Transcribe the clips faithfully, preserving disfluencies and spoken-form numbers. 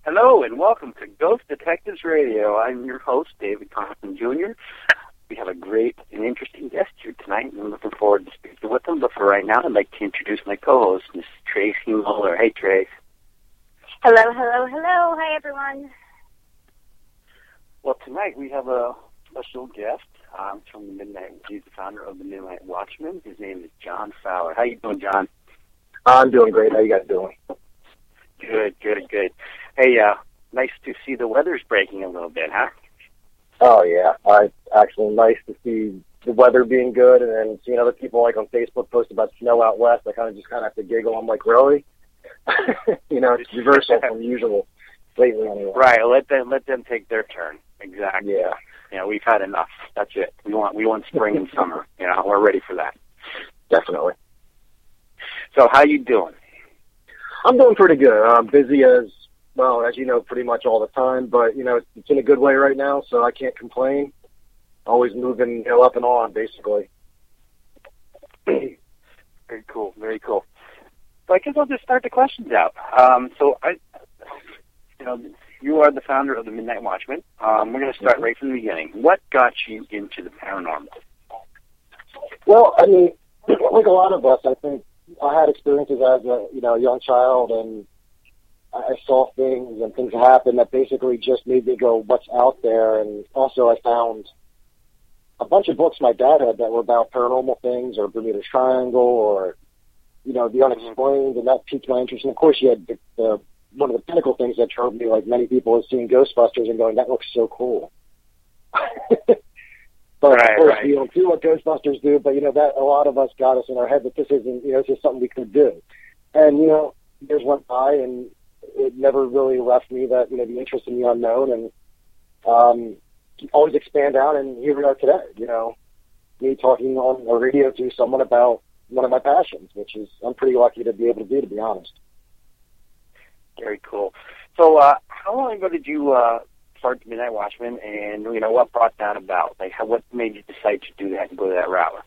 Hello and welcome to Ghost Detectives Radio. I'm your host, David Compton Junior We have a great and interesting guest here tonight, and I'm looking forward to speaking with them. But for right now, I'd like to introduce my co-host, Miss Tracy Muller. Hey, Trace. Hello, hello, hello. Hi, everyone. Well, tonight we have a special guest um, from the Midnight. He's the founder of the Midnight Watchman. His name is John Fowler. How you doing, John? I'm doing great. How you guys doing? Good, good, good. Hey, uh, nice to see the weather's breaking a little bit, huh? Oh, yeah. I actually nice to see the weather being good, and then seeing other people like on Facebook post about snow out west. I kind of just kind of have to giggle. I'm like, really? You know, it's reversal from usual lately anyway. Right. Let them let them take their turn. Exactly. Yeah. You know, we've had enough. That's it. We want we want spring and summer. You know, we're ready for that. Definitely. So, how you doing? I'm doing pretty good. I'm busy as well, as you know, pretty much all the time. But you know, it's, it's in a good way right now, so I can't complain. Always moving, you know, up and on, basically. Very cool. Very cool. So I guess I'll just start the questions out. Um, so I, you know, you are the founder of the Midnight Watchman. Um, we're going to start right from the beginning. What got you into the paranormal? Well, I mean, like a lot of us, I think I had experiences as a you know young child, and I saw things and things happen that basically just made me go, "What's out there?" And also, I found a bunch of books my dad had that were about paranormal things, or Bermuda Triangle, or you know the unexplained, and that piqued my interest. And of course, you had the, the one of the pinnacle things that drove me, like many people, is seeing Ghostbusters and going, "That looks so cool." But right, of course, right. we don't do what Ghostbusters do. But you know that a lot of us got us in our head that this isn't, you know, this is something we could do. And you know, years went by, and it never really left me that you know the interest in the unknown, and um, always expand out. And here we are today. You know, me talking on a radio to someone about one of my passions, which is I'm pretty lucky to be able to do, to be honest. Very cool. So, uh, how long ago did you uh, start the Midnight Watchman, and you know what brought that about? Like, how, what made you decide to do that and go that route?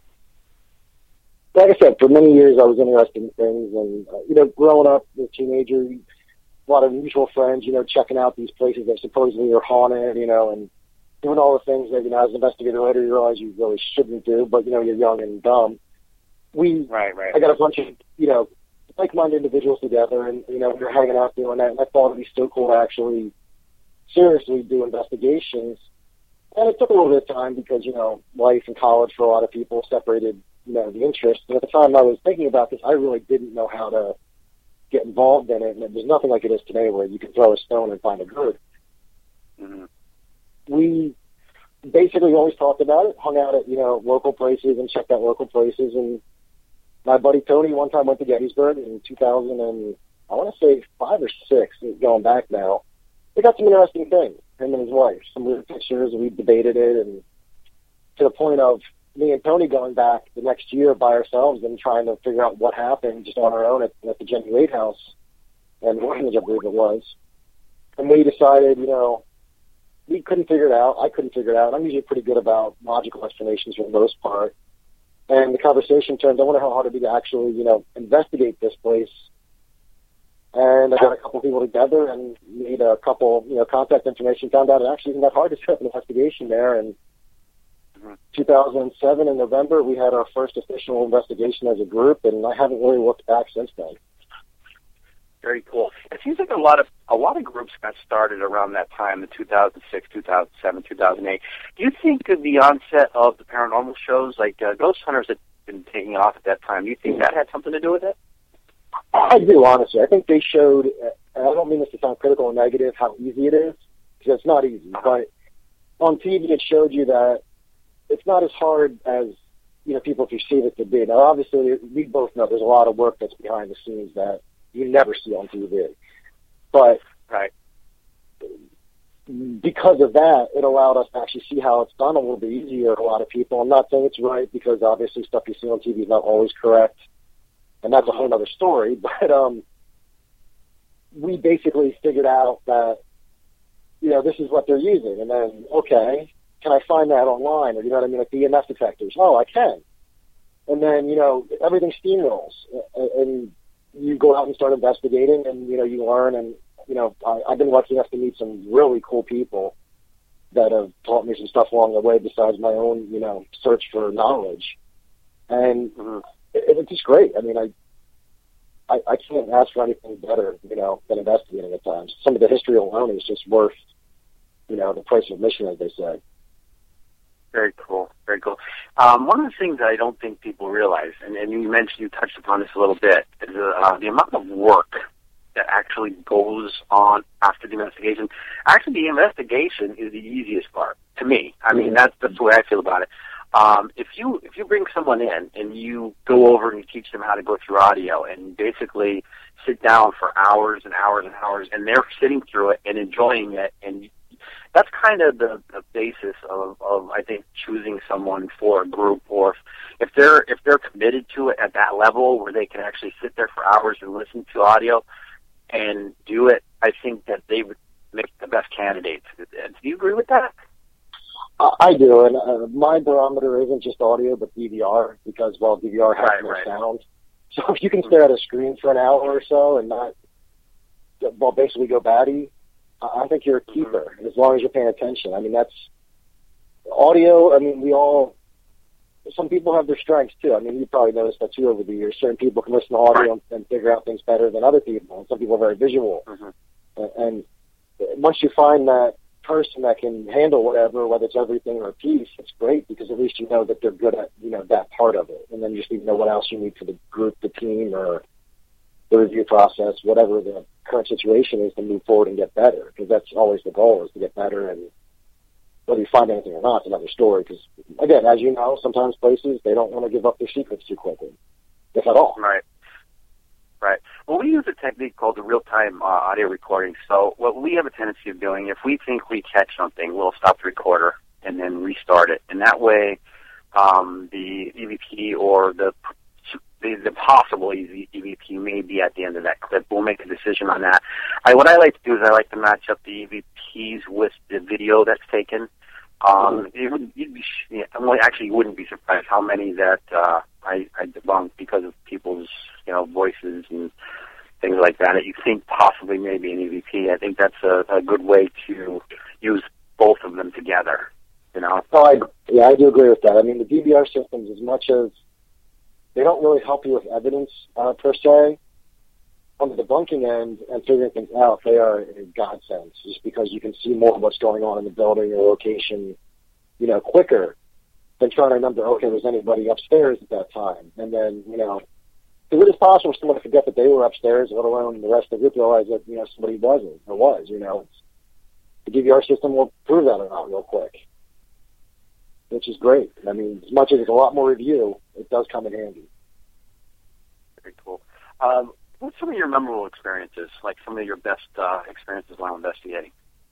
Like I said, for many years I was interested in things, and uh, you know, growing up as a teenager, a lot of mutual friends, you know, checking out these places that supposedly are haunted, you know, and doing all the things that you know, as an investigator later, you realize you really shouldn't do, but you know, you're young and dumb. We, right, right. I got a bunch of you know, like-minded individuals together, and you know, we were hanging out doing that, and I thought it'd be so cool to actually seriously do investigations. And it took a little bit of time because, you know, life and college for a lot of people separated, you know, the interest. And at the time I was thinking about this, I really didn't know how to get involved in it. And there's nothing like it is today where you can throw a stone and find a good. Mm-hmm. We basically always talked about it, hung out at, you know, local places and checked out local places. And my buddy Tony one time went to Gettysburg in two thousand, and I want to say five or six, going back now. We got some interesting things, him and his wife, some weird pictures, we debated it, and to the point of me and Tony going back the next year by ourselves and trying to figure out what happened just on our own at, at the Jenny Wade house and orphanage, I believe it was. And we decided, you know, we couldn't figure it out. I couldn't figure it out. I'm usually pretty good about logical explanations for the most part. And the conversation turned, I wonder how hard it'd be to actually, you know, investigate this place. And I got a couple people together and made a couple, you know, contact information, found out it actually isn't that hard to set up an investigation there. And mm-hmm. two thousand seven in November, we had our first official investigation as a group, and I haven't really looked back since then. Very cool. It seems like a lot of a lot of groups got started around that time, the two thousand six, two thousand seven, two thousand eight. Do you think of the onset of the paranormal shows, like uh, Ghost Hunters, had been taking off at that time? Do you think that had something to do with it? I do, honestly. I think they showed, and I don't mean this to sound critical or negative, how easy it is, because it's not easy. But on T V, it showed you that it's not as hard as, you know, people perceive it to be. Now, obviously, we both know there's a lot of work that's behind the scenes that you never see on T V. But right. because of that, it allowed us to actually see how it's done a little bit easier to a lot of people. I'm not saying it's right, because obviously stuff you see on T V is not always correct. And that's a whole other story, but um, we basically figured out that, you know, this is what they're using. And then, okay, can I find that online? Or, you know what I mean, like the E M F detectors. Oh, I can. And then, you know, everything steamrolls. And you go out and start investigating, and, you know, you learn. And you know, I, I've been lucky enough to meet some really cool people that have taught me some stuff along the way besides my own, you know, search for knowledge. And mm-hmm. it, it's just great. I mean, I, I I can't ask for anything better, you know, than investigating at times. Some of the history alone is just worth, you know, the price of admission, as they say. Very cool. Very cool. Um, one of the things that I don't think people realize, and, and you mentioned, you touched upon this a little bit, is uh, the amount of work that actually goes on after the investigation. Actually, the investigation is the easiest part, to me. I mean, that's, that's the way I feel about it. Um, if you if you bring someone in and you go over and you teach them how to go through audio and basically sit down for hours and hours and hours, and they're sitting through it and enjoying it, and that's kind of the, the basis of, of, I think, choosing someone for a group, or if, if they're if they're committed to it at that level where they can actually sit there for hours and listen to audio and do it, I think that they would make the best candidates. Do you agree with that? I do, and uh, my barometer isn't just audio, but D V R, because, well, D V R has right, more right. sound. So if you can stare at a screen for an hour or so and not, well, basically go batty, I think you're a keeper, mm-hmm. as long as you're paying attention. I mean, that's, audio, I mean, we all, some people have their strengths, too. I mean, you probably noticed that, too, over the years. Certain people can listen to audio right. and, and figure out things better than other people, and some people are very visual. Mm-hmm. And, and once you find that person that can handle whatever, whether it's everything or a piece, it's great, because at least you know that they're good at, you know, that part of it. And then you just need to know what else you need for the group, the team, or the review process, whatever the current situation is, to move forward and get better, because that's always the goal, is to get better. And whether you find anything or not, it's another story, because, again, as you know, sometimes places, they don't want to give up their secrets too quickly, if at all. Right. Right. Well, we use a technique called the real-time uh, audio recording. So what we have a tendency of doing, if we think we catch something, we'll stop the recorder and then restart it. And that way, um, the E V P or the the, the possible E V P may be at the end of that clip. We'll make a decision on that. I, what I like to do is I like to match up the E V Ps with the video that's taken. Um, mm-hmm. you would, you'd be, yeah, well, actually, you wouldn't be surprised how many that uh, I, I debunked because of people's, you know, voices and things like that. That you think possibly maybe an E V P. I think that's a, a good way to use both of them together. You know. Oh, I, yeah, I do agree with that. I mean, the D V R systems, as much as they don't really help you with evidence uh, per se, on the debunking end and figuring things out, they are a godsend, just because you can see more of what's going on in the building or location, you know, quicker than trying to remember, okay, was anybody upstairs at that time? And then, you know, it is possible for someone to forget that they were upstairs, let alone the rest of the group realize that, you know, somebody wasn't or was, you know. It's, the D V R system will prove that or not real quick, which is great. I mean, as much as it's a lot more review, it does come in handy. Very cool. Um, What's some of your memorable experiences, like some of your best uh, experiences while investigating?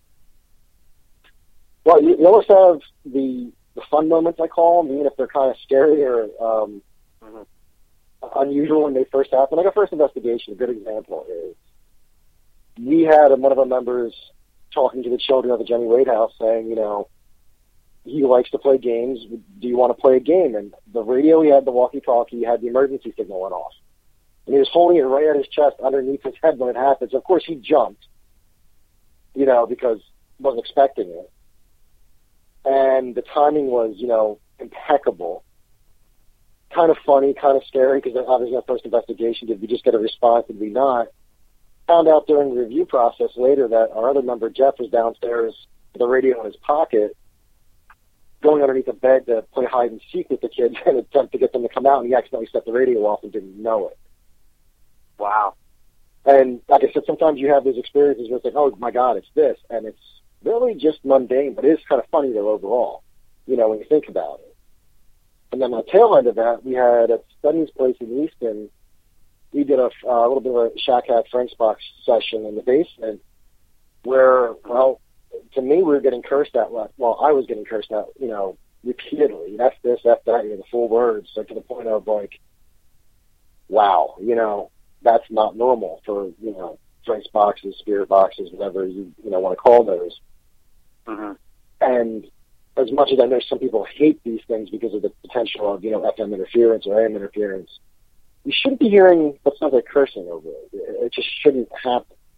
Well, you, you always have the, the fun moments, I call them, even if they're kind of scary or um, mm-hmm. unusual when they first happen. Like a first investigation, a good example is we had one of our members talking to the children of the Jenny Wade house saying, you know, he likes to play games. Do you want to play a game? And the radio, he had the walkie-talkie, had the emergency signal went off. And he was holding it right at his chest underneath his head when it happened. So, of course, he jumped, you know, because he wasn't expecting it. And the timing was, you know, impeccable. Kind of funny, kind of scary, because obviously that first investigation, did we just get a response, did we not? Found out during the review process later that our other member, Jeff, was downstairs with the radio in his pocket, going underneath the bed to play hide and seek with the kids and attempt to get them to come out, and he accidentally set the radio off and didn't know it. Wow. And like I said, sometimes you have those experiences where it's like, oh, my God, it's this. And it's really just mundane, but it is kind of funny, though, overall, you know, when you think about it. And then on the tail end of that, we had at Study's place in Easton, we did a, uh, a little bit of a Shack Hack Frank's Box session in the basement where, well, to me, we were getting cursed at, well, I was getting cursed at, you know, repeatedly. F this, F that, you know, the full words, so to the point of, like, wow, you know, that's not normal for, you know, Frank's boxes, spirit boxes, whatever you, you know, want to call those. Mm-hmm. And as much as I know some people hate these things because of the potential of, you know, F M interference or A M interference, you shouldn't be hearing what sounds like cursing over it. It just shouldn't happen.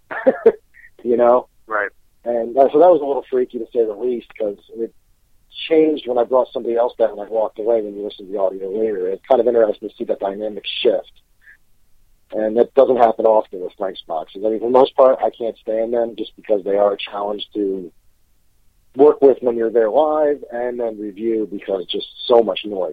you know? Right. And uh, so that was a little freaky to say the least, because it changed when I brought somebody else down and I walked away when you listen to the audio later. It's kind of interesting to see that dynamic shift. And that doesn't happen often with Frank's boxes. I mean, for the most part, I can't stand them just because they are a challenge to work with when you're there live and then review because just so much noise.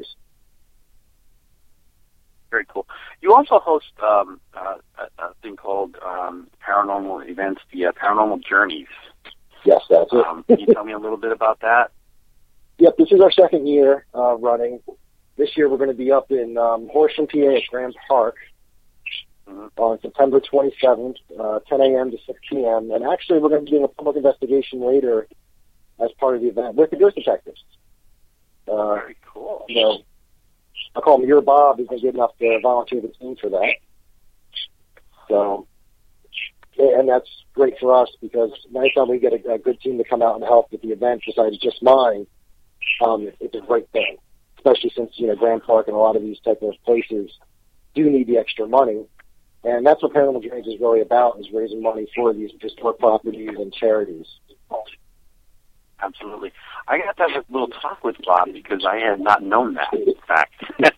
Very cool. You also host um, uh, a, a thing called um, Paranormal Events, the uh, Paranormal Journeys. Yes, that's it. Um, can you tell me a little bit about that? Yep, this is our second year uh, running. This year we're going to be up in um, Horsham, P A at Graham Park mm-hmm. on September twenty-seventh, uh, ten a.m. to six p.m. And actually we're going to be doing a public investigation later as part of the event with the ghost detectives. Uh, Very cool. You know, I call him Your Bob. He's been good enough to volunteer the team for that. So, and that's great for us because anytime we get a, a good team to come out and help with the event besides just mine, um, it's a great thing. Especially since, you know, Grand Park and a lot of these type of places do need the extra money. And that's what Paranormal Journeys is really about, is raising money for these historic properties and charities. Absolutely. I got to have a little talk with Bob because I had not known that, in fact.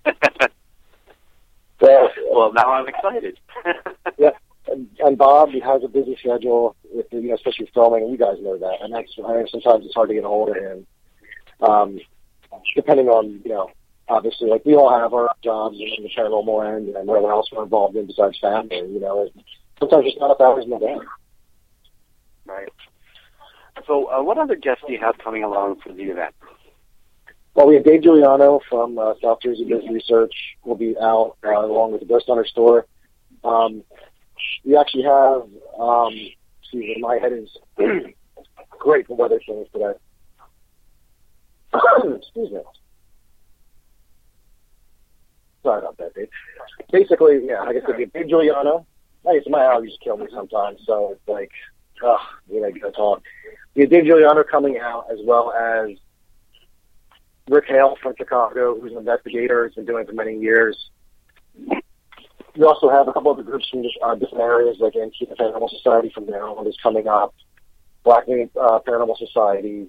well, well, now I'm excited. yeah, and, and Bob has a busy schedule, with the, you know, especially filming, and you guys know that. And that's, I mean, sometimes it's hard to get a hold of him, um, depending on, you know, obviously, like we all have our jobs in the paranormal end and whatever else we're involved in besides family. You know, sometimes it's not enough hours in the day. Right. So uh, what other guests do you have coming along for the event? Well, we have Dave Giuliano from uh, South Jersey Ghost Research will be out uh, along with the Ghost Hunter Store. Um, we actually have, um, excuse me, my head is great for weather things today. Excuse me. Sorry about that, Dave. Basically, yeah, like I said, we have Dave Giuliano. I guess my allergies kill me sometimes, so it's like, oh, you know, you gotta talk. We have Dave Giuliano coming out, as well as Rick Hale from Chicago, who's an investigator, has been doing it for many years. We also have a couple other groups from uh, different areas, like Antifa Paranormal Society from Maryland is coming up, Black Wing uh, Paranormal Society.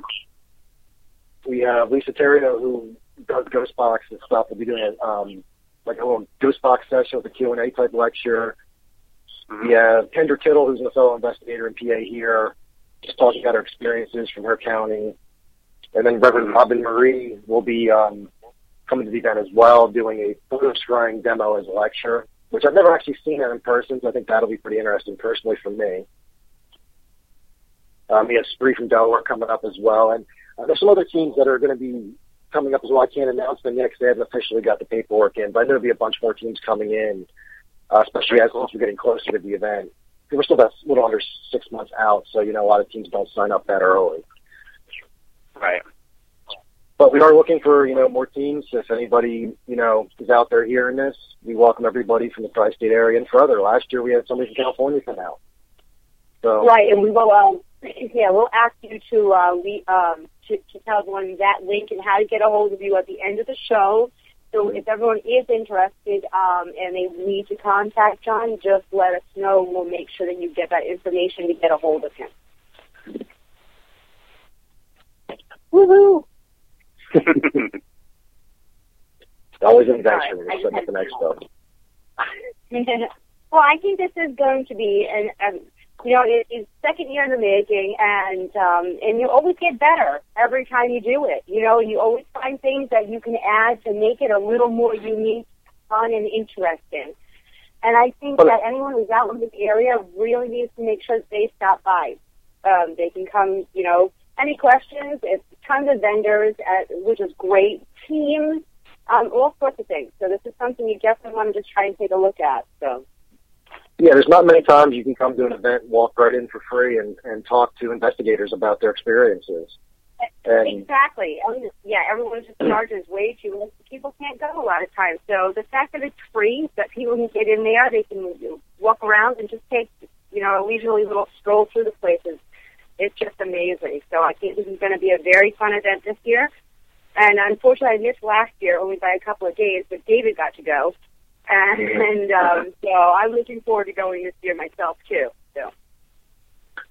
We have Lisa Terrio, who does Ghost Box and stuff. We'll be doing um, like a little Ghost Box session with a Q and A type lecture. We have Kendra Tittle, who's a fellow investigator in P A here, just talking about her experiences from her county. And then Reverend Robin Marie will be um, coming to the event as well, doing a photo scrying demo as a lecture, which I've never actually seen her in person, so I think that'll be pretty interesting personally for me. Um, we have Spree from Delaware coming up as well. And uh, there's some other teams that are going to be coming up as well. I can't announce them yet because they haven't officially got the paperwork in, but I know there'll be a bunch more teams coming in. Uh, especially as we're getting closer to the event. We're still about a little under six months out, so, you know, a lot of teams don't sign up that early. Right. But we are looking for, you know, more teams. If anybody, you know, is out there hearing this, we welcome everybody from the tri-state area and further. Last year we had somebody from California come out. So Right, and we will, um, yeah, we'll ask you to, uh, we, um, to, to tell everyone that link and how to get a hold of you at the end of the show. So if everyone is interested um, and they need to contact John, just let us know. We'll make sure that you get that information to get a hold of him. Woohoo! Always an adventure when you're setting up an expo. Well, I think this is going to be an, um, you know, it, it's second year in the making, and um, and you always get better every time you do it. You know, you always find things that you can add to make it a little more unique, fun, and interesting. And I think that anyone who's out in the area really needs to make sure that they stop by. Um, they can come, you know, any questions, it's tons of vendors, at, which is great, teams, um, all sorts of things. So this is something you definitely want to just try and take a look at. So. Yeah, there's not many times you can come to an event, walk right in for free, and, and talk to investigators about their experiences. And exactly. Um, yeah, everyone just charges way too much. People can't go a lot of times. So the fact that it's free, that people can get in there, they can walk around and just take, you know, a leisurely little stroll through the places. It's just amazing. So I think this is going to be a very fun event this year. And unfortunately, I missed last year only by a couple of days, but David got to go. And, and um, so I'm looking forward to going this year myself, too. So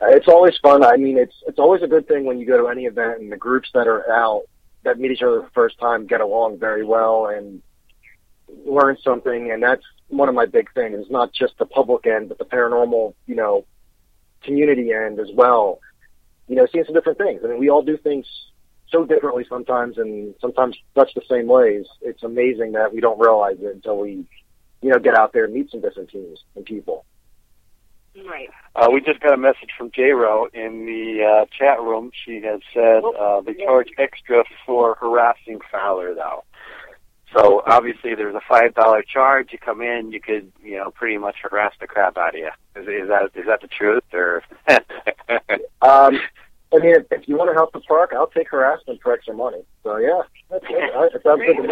It's always fun. I mean, it's it's always a good thing when you go to any event and the groups that are out that meet each other the first time get along very well and learn something. And that's one of my big things. It's not just the public end, but the paranormal, you know, community end as well. You know, seeing some different things. I mean, we all do things so differently sometimes, and sometimes much the same ways. It's amazing that we don't realize it until we, you know, get out there and meet some different teams and people. Right. Uh, we just got a message from J-Ro in the uh, chat room. She has said uh, they charge extra for harassing Fowler, though. So obviously there's a five dollar charge. You come in, you could, you know, pretty much harass the crap out of you. Is, is that is that the truth, or? um, I mean, if, if you want to help the park, I'll take harassment for extra money. So yeah, that's it. All right, that sounds good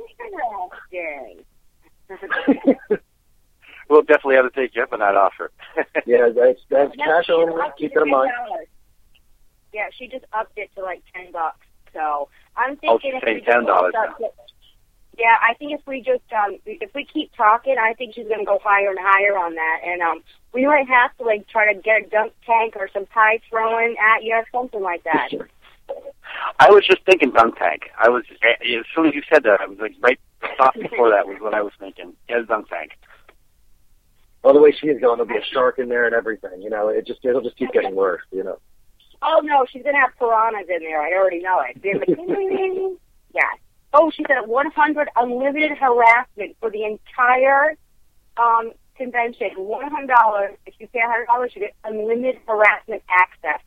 to me. We'll definitely have to take you up on that offer. Yeah, that's that's cash only. Keep it in mind. Yeah, she just upped it to like ten bucks. So I'm thinking oh, if we just ten dollars. Yeah, I think if we just um if we keep talking, I think she's gonna go higher and higher on that, and um we might have to like try to get a dunk tank or some pie throwing at you or something like that. I was just thinking dunk tank. I was as soon as you said that, I was like right thought before that was what I was thinking. Yeah, dunk tank. Well, the way she is going, there'll be a shark in there and everything. You know, it just it'll just keep getting worse. You know. Oh no, she's gonna have piranhas in there. I already know it. Yeah. Oh, she said one hundred unlimited harassment for the entire um, convention. one hundred dollars. If you pay one hundred dollars, you get unlimited harassment access.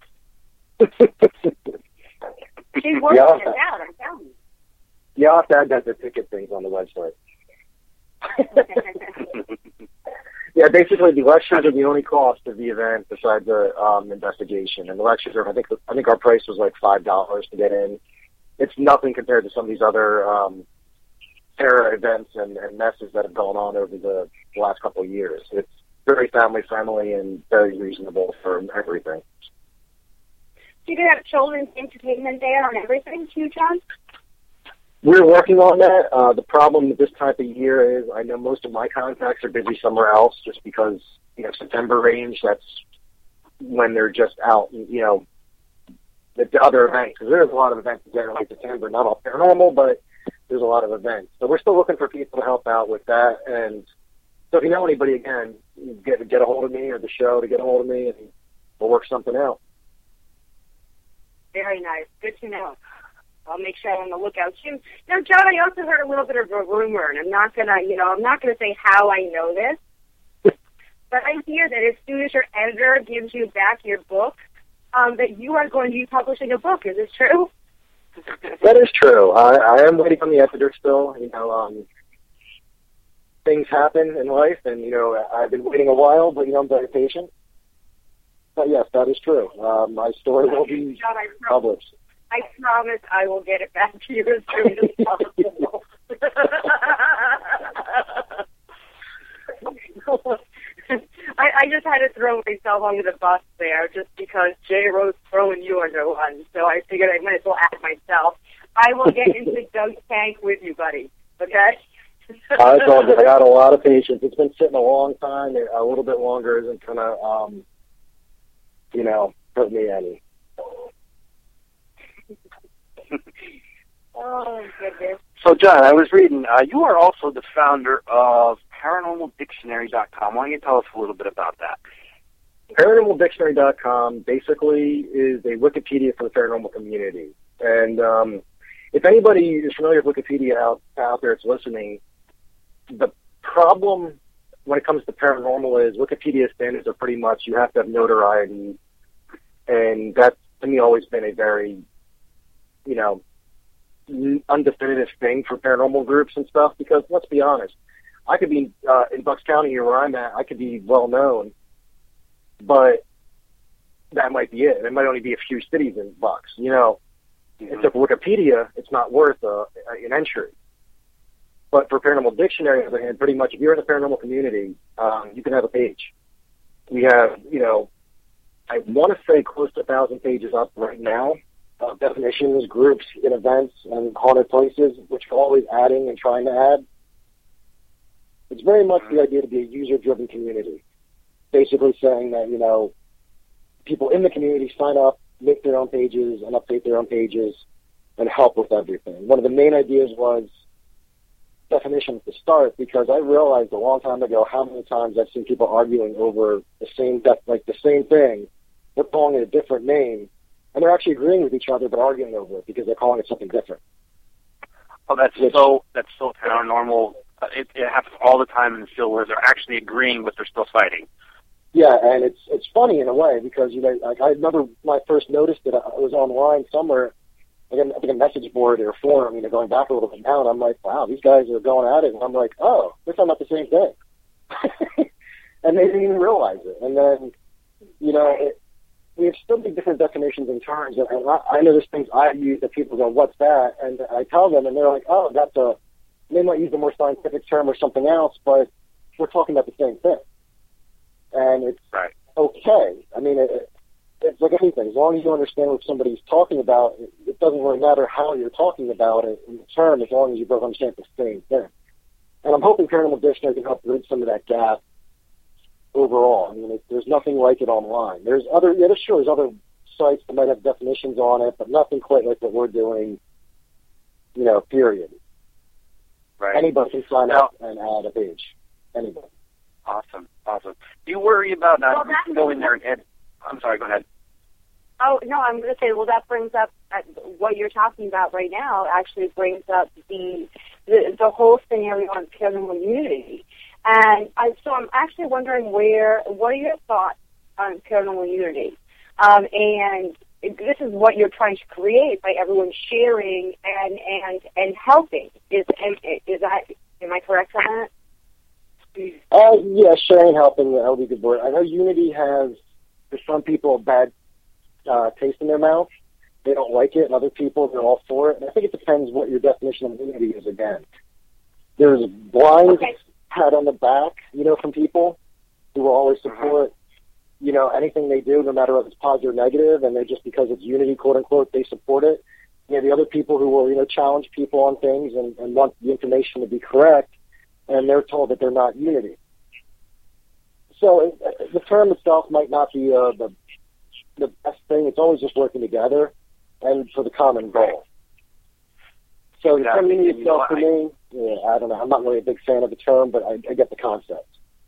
She's working yeah, it out, I'm telling you. Yeah, I'll have to add that the ticket things on the website. Yeah, basically the lectures are the only cost of the event besides the um, investigation. And the lectures are, I think, I think our price was like five dollars to get in. It's nothing compared to some of these other um, terror events and, and messes that have gone on over the last couple of years. It's very family-friendly and very reasonable for everything. So you can have children's entertainment there and everything, too, John? We're working on that. Uh, the problem with this type of year is I know most of my contacts are busy somewhere else just because, you know, September range, that's when they're just out, you know, the, the other events. Because there's a lot of events in January, September, not all paranormal, but there's a lot of events. So we're still looking for people to help out with that. And so if you know anybody, again, get, get a hold of me or the show to get a hold of me, and we'll work something out. Very nice. Good to know. I'll make sure I'm on the lookout too. Now, John, I also heard a little bit of a rumor, and I'm not gonna, you know, I'm not gonna say how I know this, but I hear that as soon as your editor gives you back your book, um, that you are going to be publishing a book. Is this true? That is true. I, I am waiting on the editor still. You know, um, things happen in life, and you know, I've been waiting a while, but you know, I'm very patient. But yes, that is true. Uh, my story will be John, I published. I promise I will get it back to you as soon as possible. I, I just had to throw myself under the bus there just because J. Rose throwing you under one, so I figured I might as well add myself. I will get into the dunk tank with you, buddy, okay? I told you, I got a lot of patience. It's been sitting a long time. A little bit longer isn't going to, um, you know, hurt me any. Oh, goodness. So, John, I was reading, uh, you are also the founder of paranormal dictionary dot com. Why don't you tell us a little bit about that? paranormal dictionary dot com basically is a Wikipedia for the paranormal community. And um, if anybody is familiar with Wikipedia out, out there that's listening, the problem when it comes to paranormal is Wikipedia standards are pretty much you have to have notoriety, and that's, to me, always been a very, you know, undefinitive thing for paranormal groups and stuff, because let's be honest, I could be uh, in Bucks County here where I'm at, I could be well known, but that might be it. There might only be a few cities in Bucks, you know. Mm-hmm. Except for Wikipedia, it's not worth uh, an entry. But for Paranormal Dictionary, on the other hand, pretty much if you're in the paranormal community, um, you can have a page. We have, you know, I want to say close to a thousand pages up right now. Uh, definitions, groups, and events, and haunted places, which we're always adding and trying to add. It's very much the idea to be a user-driven community. Basically saying that, you know, people in the community sign up, make their own pages, and update their own pages, and help with everything. One of the main ideas was definitions to start, because I realized a long time ago how many times I've seen people arguing over the same def- like the same thing. They're calling it a different name, and they're actually agreeing with each other but arguing over it because they're calling it something different. Oh, that's Which, so that's so paranormal. It, it happens all the time in the field where they're actually agreeing, but they're still fighting. Yeah, and it's it's funny in a way because, you know, like I remember when I first noticed it, I was online somewhere, like I think a message board or a forum, you know, going back a little bit now, and I'm like, wow, these guys are going at it, and I'm like, oh, they're talking about the same thing. And they didn't even realize it. And then, you know, it, we have so many different definitions and terms, and I, I know there's things I use that people go, what's that? And I tell them, and they're like, oh, that's a, they might use a more scientific term or something else, but we're talking about the same thing. And it's right. okay. I mean, it, it's like anything. As long as you understand what somebody's talking about, it, it doesn't really matter how you're talking about it in the term, as long as you both understand the same thing. And I'm hoping Paranormal Dictionary can help bridge some of that gap overall. I mean, it, there's nothing like it online. There's other, yeah, sure, there's other sites that might have definitions on it, but nothing quite like what we're doing, you know, period. Right. Anybody can sign now, up and add a page. Anybody. Awesome, awesome. Do you worry about not well, going there and ed- I'm sorry, go ahead. Oh, no, I'm going to say, well, that brings up uh, what you're talking about right now actually brings up the the, the whole scenario on paranormal unity. And I, so I'm actually wondering where, what are your thoughts on paranormal unity? Um, and this is what you're trying to create by everyone sharing and, and, and helping. Is, is that, am I correct on that? Uh, yeah, sharing, helping, that would be a good word. I know unity has, for some people, a bad uh, taste in their mouth. They don't like it, and other people, they're all for it. And I think it depends what your definition of unity is, again. There's blind okay. pat on the back, you know, from people who will always support, you know, anything they do, no matter if it's positive or negative, and they just, because it's unity, quote-unquote, they support it. You know, the other people who will, you know, challenge people on things and, and want the information to be correct, and they're told that they're not unity. So it, the term itself might not be uh, the the best thing. It's always just working together and for the common goal. So the term unity itself, for me, yeah, I don't know. I'm not really a big fan of the term, but I, I get the concept.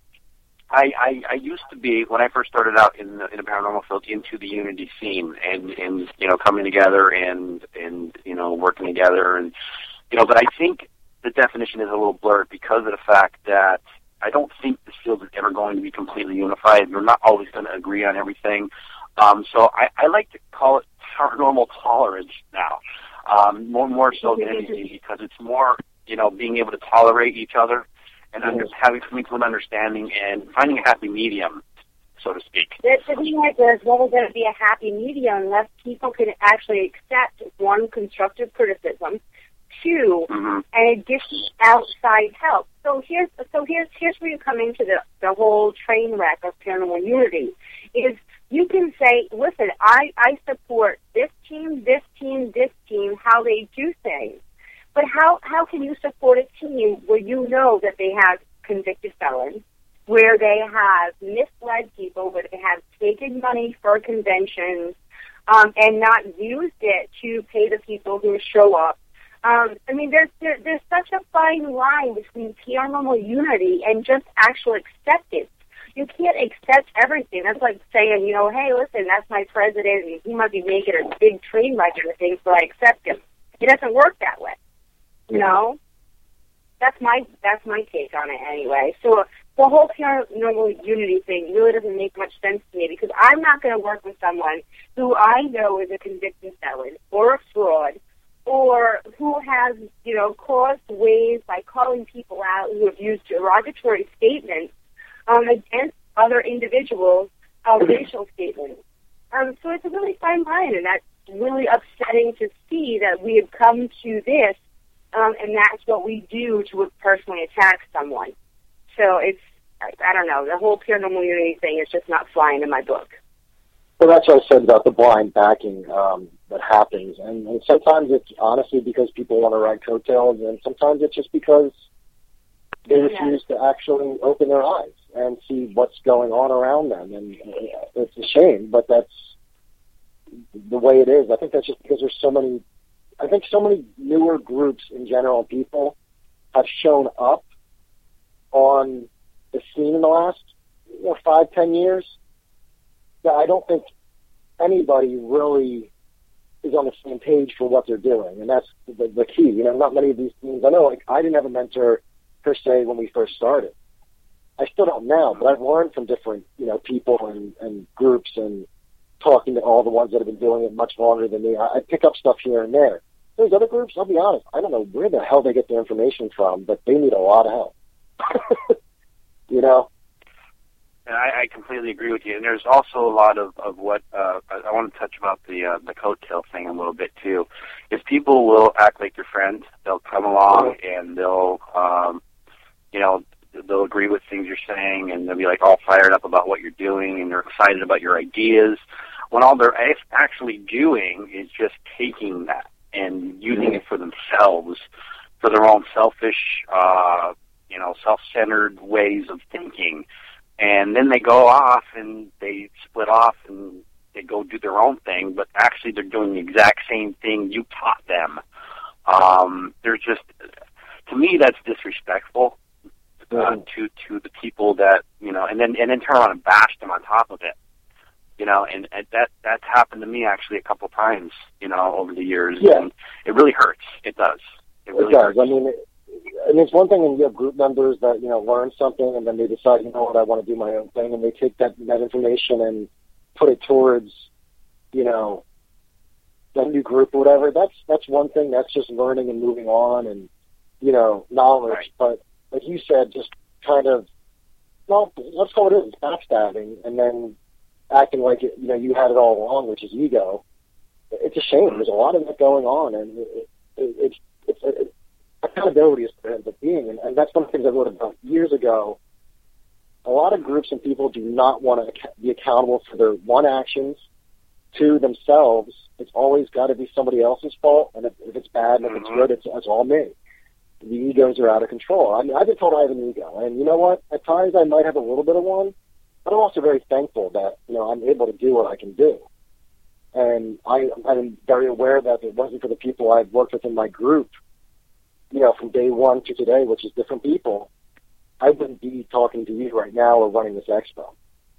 I, I, I used to be, when I first started out in the, in the paranormal field, into the unity scene and, and, you know, coming together and, and, you know, working together. And, you know, but I think the definition is a little blurred because of the fact that I don't think this field is ever going to be completely unified. We're not always going to agree on everything. Um, so I, I like to call it paranormal tolerance now, um, more more so than anything, because it's more, you know, being able to tolerate each other and under, having coming to an understanding and finding a happy medium, so to speak. The thing is, there's never going to be a happy medium unless people can actually accept, one, constructive criticism, two, mm-hmm. and additional outside help. So here's so here's here's where you come into the the whole train wreck of paranormal unity. Is you can say, listen, I I support this team, this team, this team, how they do things. But how how can you support a team where you know that they have convicted felons, where they have misled people, where they have taken money for conventions, um, and not used it to pay the people who show up? Um, I mean, there's there, there's such a fine line between paranormal unity and just actual acceptance. You can't accept everything. That's like saying, you know, hey, listen, that's my president, and he might be making a big train wreck of things, so I accept him. It doesn't work that way. You know? That's my that's my take on it anyway. So the whole paranormal unity thing really doesn't make much sense to me, because I'm not going to work with someone who I know is a convicted felon or a fraud, or who has, you know, caused waves by calling people out who have used derogatory statements um, against other individuals, uh, racial statements. Um, so it's a really fine line, and that's really upsetting to see that we have come to this, um, and that's what we do to personally attack someone. So it's, I, I don't know, the whole paranormal unity thing is just not flying in my book. Well, that's what I said about the blind backing um, that happens. And, and sometimes it's honestly because people want to ride coattails, and sometimes it's just because they refuse yeah. to actually open their eyes. and see what's going on around them. And it's a shame, but that's the way it is. I think that's just because there's so many, I think so many newer groups in general, people have shown up on the scene in the last, you know, five, ten years that I don't think anybody really is on the same page for what they're doing. And that's the, the key. You know, not many of these teams, I know, like, I didn't have a mentor per se when we first started. I still don't now, but I've learned from different, you know, people and, and groups and talking to all the ones that have been doing it much longer than me. I, I pick up stuff here and there. There's other groups, I'll be honest, I don't know where the hell they get their information from, but they need a lot of help. You know? And I, I completely agree with you. And there's also a lot of, of what, uh, I, I want to touch about the, uh, the coattail thing a little bit too. If people will act like your friend, they'll come along and they'll, um, you know, they'll agree with things you're saying, and they'll be like all fired up about what you're doing, and they're excited about your ideas, when all they're actually doing is just taking that and using it for themselves, for their own selfish, uh, you know, self-centered ways of thinking. And then they go off and they split off and they go do their own thing, but actually they're doing the exact same thing you taught them. Um, they're just, to me, that's disrespectful uh, to to the people that, you know, and then and then turn around and bash them on top of it. You know, and, and that that's happened to me actually a couple of times, you know, over the years. Yeah. And it really hurts. It does. It really it does. hurts. I mean, it, and it's one thing when you have group members that, you know, learn something and then they decide, you know what, I want to do my own thing, and they take that, that information and put it towards, you know, that new group or whatever. That's that's one thing. That's just learning and moving on and, you know, knowledge. Right. But like you said, just kind of, well, let's call it it, backstabbing, and then acting like, it, you know, you had it all along, which is ego. It's a shame. There's a lot of that going on, and it, it, it's it's it, accountability is the being, and, and that's one of the things I wrote about years ago. A lot of groups and people do not want to be accountable for their, one, actions, two, themselves. It's always got to be somebody else's fault, and if, if it's bad and if it's good, it's, it's all me. The egos are out of control. I mean, I've been told I have an ego, and you know what? At times I might have a little bit of one, but I'm also very thankful that, you know, I'm able to do what I can do. And I, I'm very aware that if it wasn't for the people I've worked with in my group, you know, from day one to today, which is different people, I wouldn't be talking to you right now or running this expo.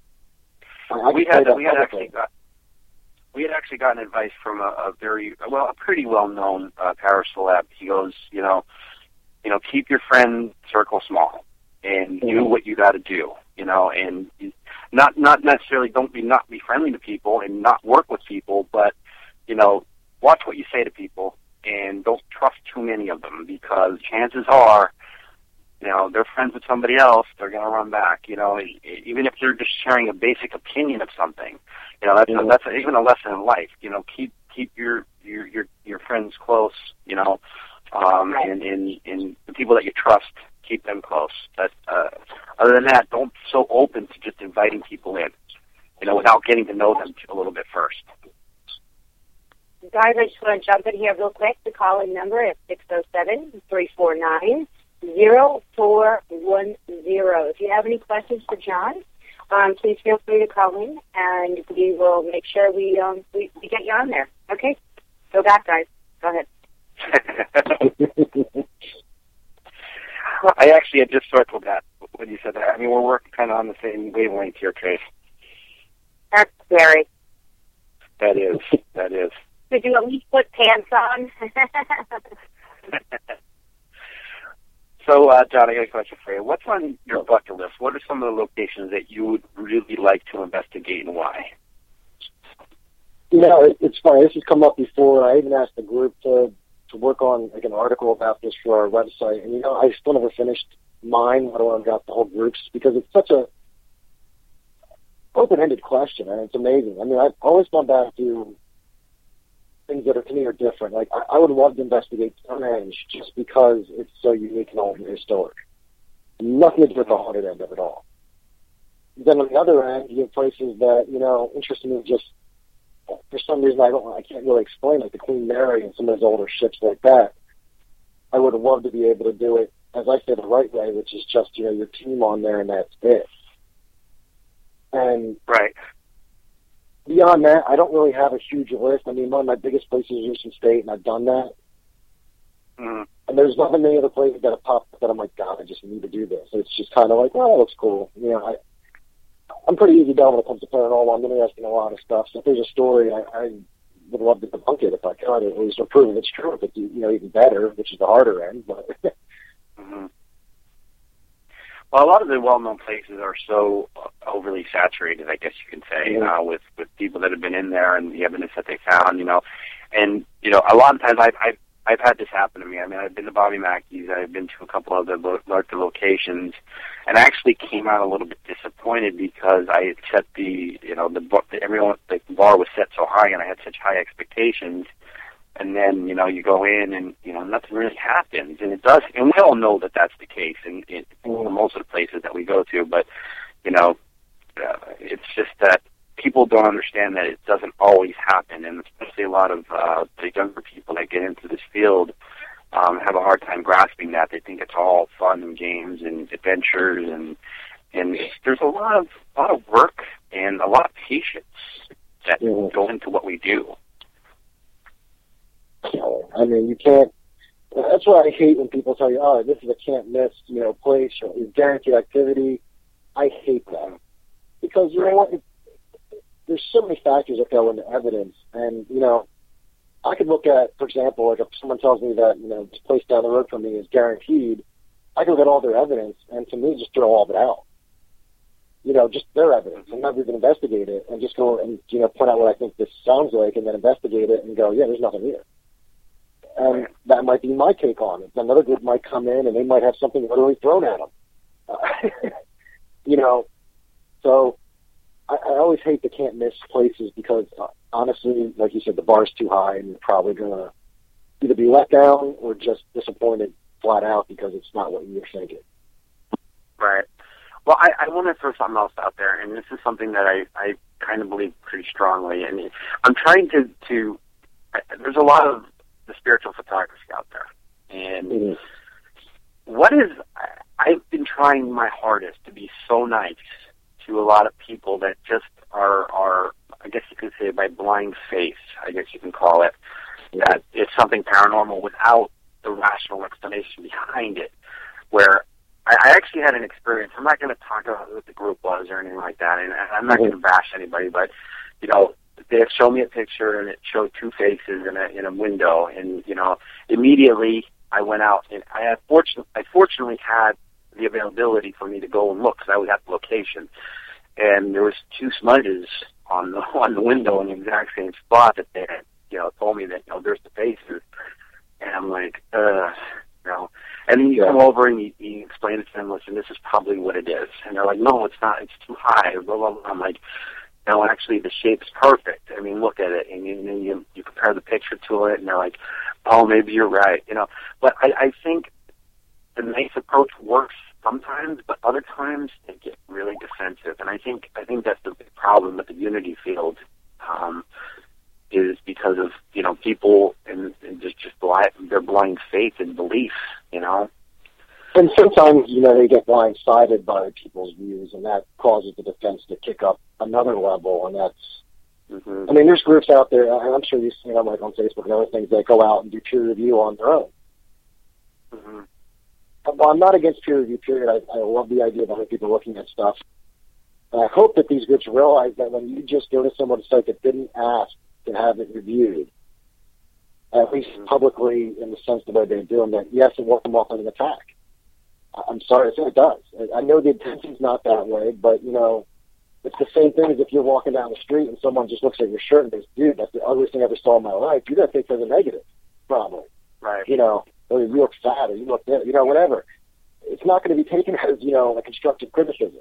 I, I we had we had actually got we had actually gotten advice from a, a very well, a pretty well known uh, paraceleb. He goes, you know, you know, keep your friend circle small and do Mm-hmm. what you got to do, you know, and not not necessarily don't be not be friendly to people and not work with people, but you know, watch what you say to people. And don't trust too many of them, because chances are, you know, they're friends with somebody else, they're going to run back, you know, even if they're just sharing a basic opinion of something. You know, that's, mm-hmm. a, that's a, even a lesson in life. You know, keep keep your your your, your friends close, you know, um, and, and, and the people that you trust, keep them close. But, uh, other than that, don't be so open to just inviting people in, you know, without getting to know them a little bit first. Guys, I just want to jump in here real quick. The call-in number is six oh seven, three four nine, oh four one oh. If you have any questions for John, um, please feel free to call in, and we will make sure we, um, we, we get you on there. Okay? Go back, guys. Go ahead. I actually had just circled that when you said that. I mean, we're working kind of on the same wavelength here, Trace. That's scary. That is. That is. Did you at least put pants on? So, uh, John, I got a question for you. What's on your bucket list? What are some of the locations that you would really like to investigate, and why? You know, it, it's funny. This has come up before. I even asked the group to to work on like an article about this for our website, and you know, I still never finished mine. I don't want to got the whole groups because it's such a open-ended question, and it's amazing. I mean, I've always gone back to things that are, to me, are different. Like, I, I would love to investigate Stonehenge just because it's so unique and old and historic. Nothing to do with the haunted end of it all. Then on the other end, you have places that, you know, interest me just, for some reason, I don't, I can't really explain, like the Queen Mary and some of those older ships like that. I would have loved to be able to do it, as I say, the right way, which is just, you know, your team on there and that's it. And right. beyond that, I don't really have a huge list. I mean, one of my biggest places is Houston State, and I've done that. Mm. And there's not many other places that have popped up that I'm like, God, I just need to do this. So it's just kind of like, well, that looks cool. You know, I, I'm pretty easy going when it comes to paranormal. I'm interested in a lot of stuff. So if there's a story, I, I would love to debunk it if I could, at least, or prove it's true. If it's, you know, even better, which is the harder end. But mm-hmm. Well, a lot of the well-known places are so overly saturated, I guess you can say, mm-hmm. uh, with with people that have been in there and the evidence that they found. You know, and you know, a lot of times I've I've, I've had this happen to me. I mean, I've been to Bobby Mackey's, I've been to a couple of the lo- larger locations, and I actually came out a little bit disappointed because I had set the, you know, the bar, everyone the bar was set so high, and I had such high expectations. And then, you know, you go in and, you know, nothing really happens. And it does, and we all know that that's the case in, in, in most of the places that we go to. But, you know, uh, it's just that people don't understand that it doesn't always happen. And especially a lot of uh, the younger people that get into this field um, have a hard time grasping that. They think it's all fun and games and adventures. And and there's a lot of, a lot of work and a lot of patience that mm-hmm. go into what we do. I mean, you can't. That's why I hate when people tell you, "Oh, this is a can't miss," you know, place or guaranteed activity. I hate that because you know what? It, there's so many factors that go into evidence, and you know, I could look at, for example, like if someone tells me that you know this place down the road from me is guaranteed, I can look at all their evidence, and to me, just throw all of it out. You know, just their evidence, and never even investigate it, and just go and you know point out what I think this sounds like, and then investigate it, and go, yeah, there's nothing here. And that might be my take on it. Another group might come in and they might have something literally thrown at them. Uh, you know, so I, I always hate the can't miss places because uh, honestly, like you said, the bar's too high and you're probably going to either be let down or just disappointed flat out because it's not what you're thinking. Right. Well, I, I want to throw something else out there, and this is something that I, I kind of believe pretty strongly. And I'm trying to, to I, there's a lot of the spiritual photography out there. And mm-hmm. what is, I've been trying my hardest to be so nice to a lot of people that just are, are I guess you could say by blind faith, I guess you can call it, that it's something paranormal without the rational explanation behind it, where I, I actually had an experience. I'm not going to talk about what the group was or anything like that, and I'm not mm-hmm. going to bash anybody, but, you know, they had shown me a picture, and it showed two faces in a in a window. And you know, immediately I went out, and I had fortunately, I fortunately had the availability for me to go and look because I was at the location. And there was two smudges on the on the window in the exact same spot that they had, you know, told me that you know there's the faces. And I'm like, uh, you know. And then you yeah. come over and you, you explain it to them. Listen, this is probably what it is. And they're like, no, it's not. It's too high. Blah blah blah. I'm like, no, actually, the shape's perfect. I mean, look at it, and you, and you you compare the picture to it, and they're like, "Oh, maybe you're right," you know. But I, I think the nice approach works sometimes, but other times they get really defensive, and I think I think that's the big problem with the Unity field, um, is because of you know people and, and just just blind, their blind faith and belief, you know. And sometimes, you know, they get blindsided by people's views, and that causes the defense to kick up another level, and that's, mm-hmm. I mean, there's groups out there, I'm sure you've seen them, like, on Facebook and other things, that go out and do peer review on their own. Mm-hmm. Well, I'm not against peer review, period. I, I love the idea of other people looking at stuff. And I hope that these groups realize that when you just go to someone's site that didn't ask to have it reviewed, at least mm-hmm. publicly in the sense the way they do them, that yes, it will come off as an attack. I'm sorry, I say it does. I know the intention's not that way, but, you know, it's the same thing as if you're walking down the street and someone just looks at your shirt and goes, dude, that's the ugliest thing I ever saw in my life. You're going to think there's a negative, probably. Right. You know, or you look fat or you look thin, you know, whatever. It's not going to be taken as, you know, a constructive criticism.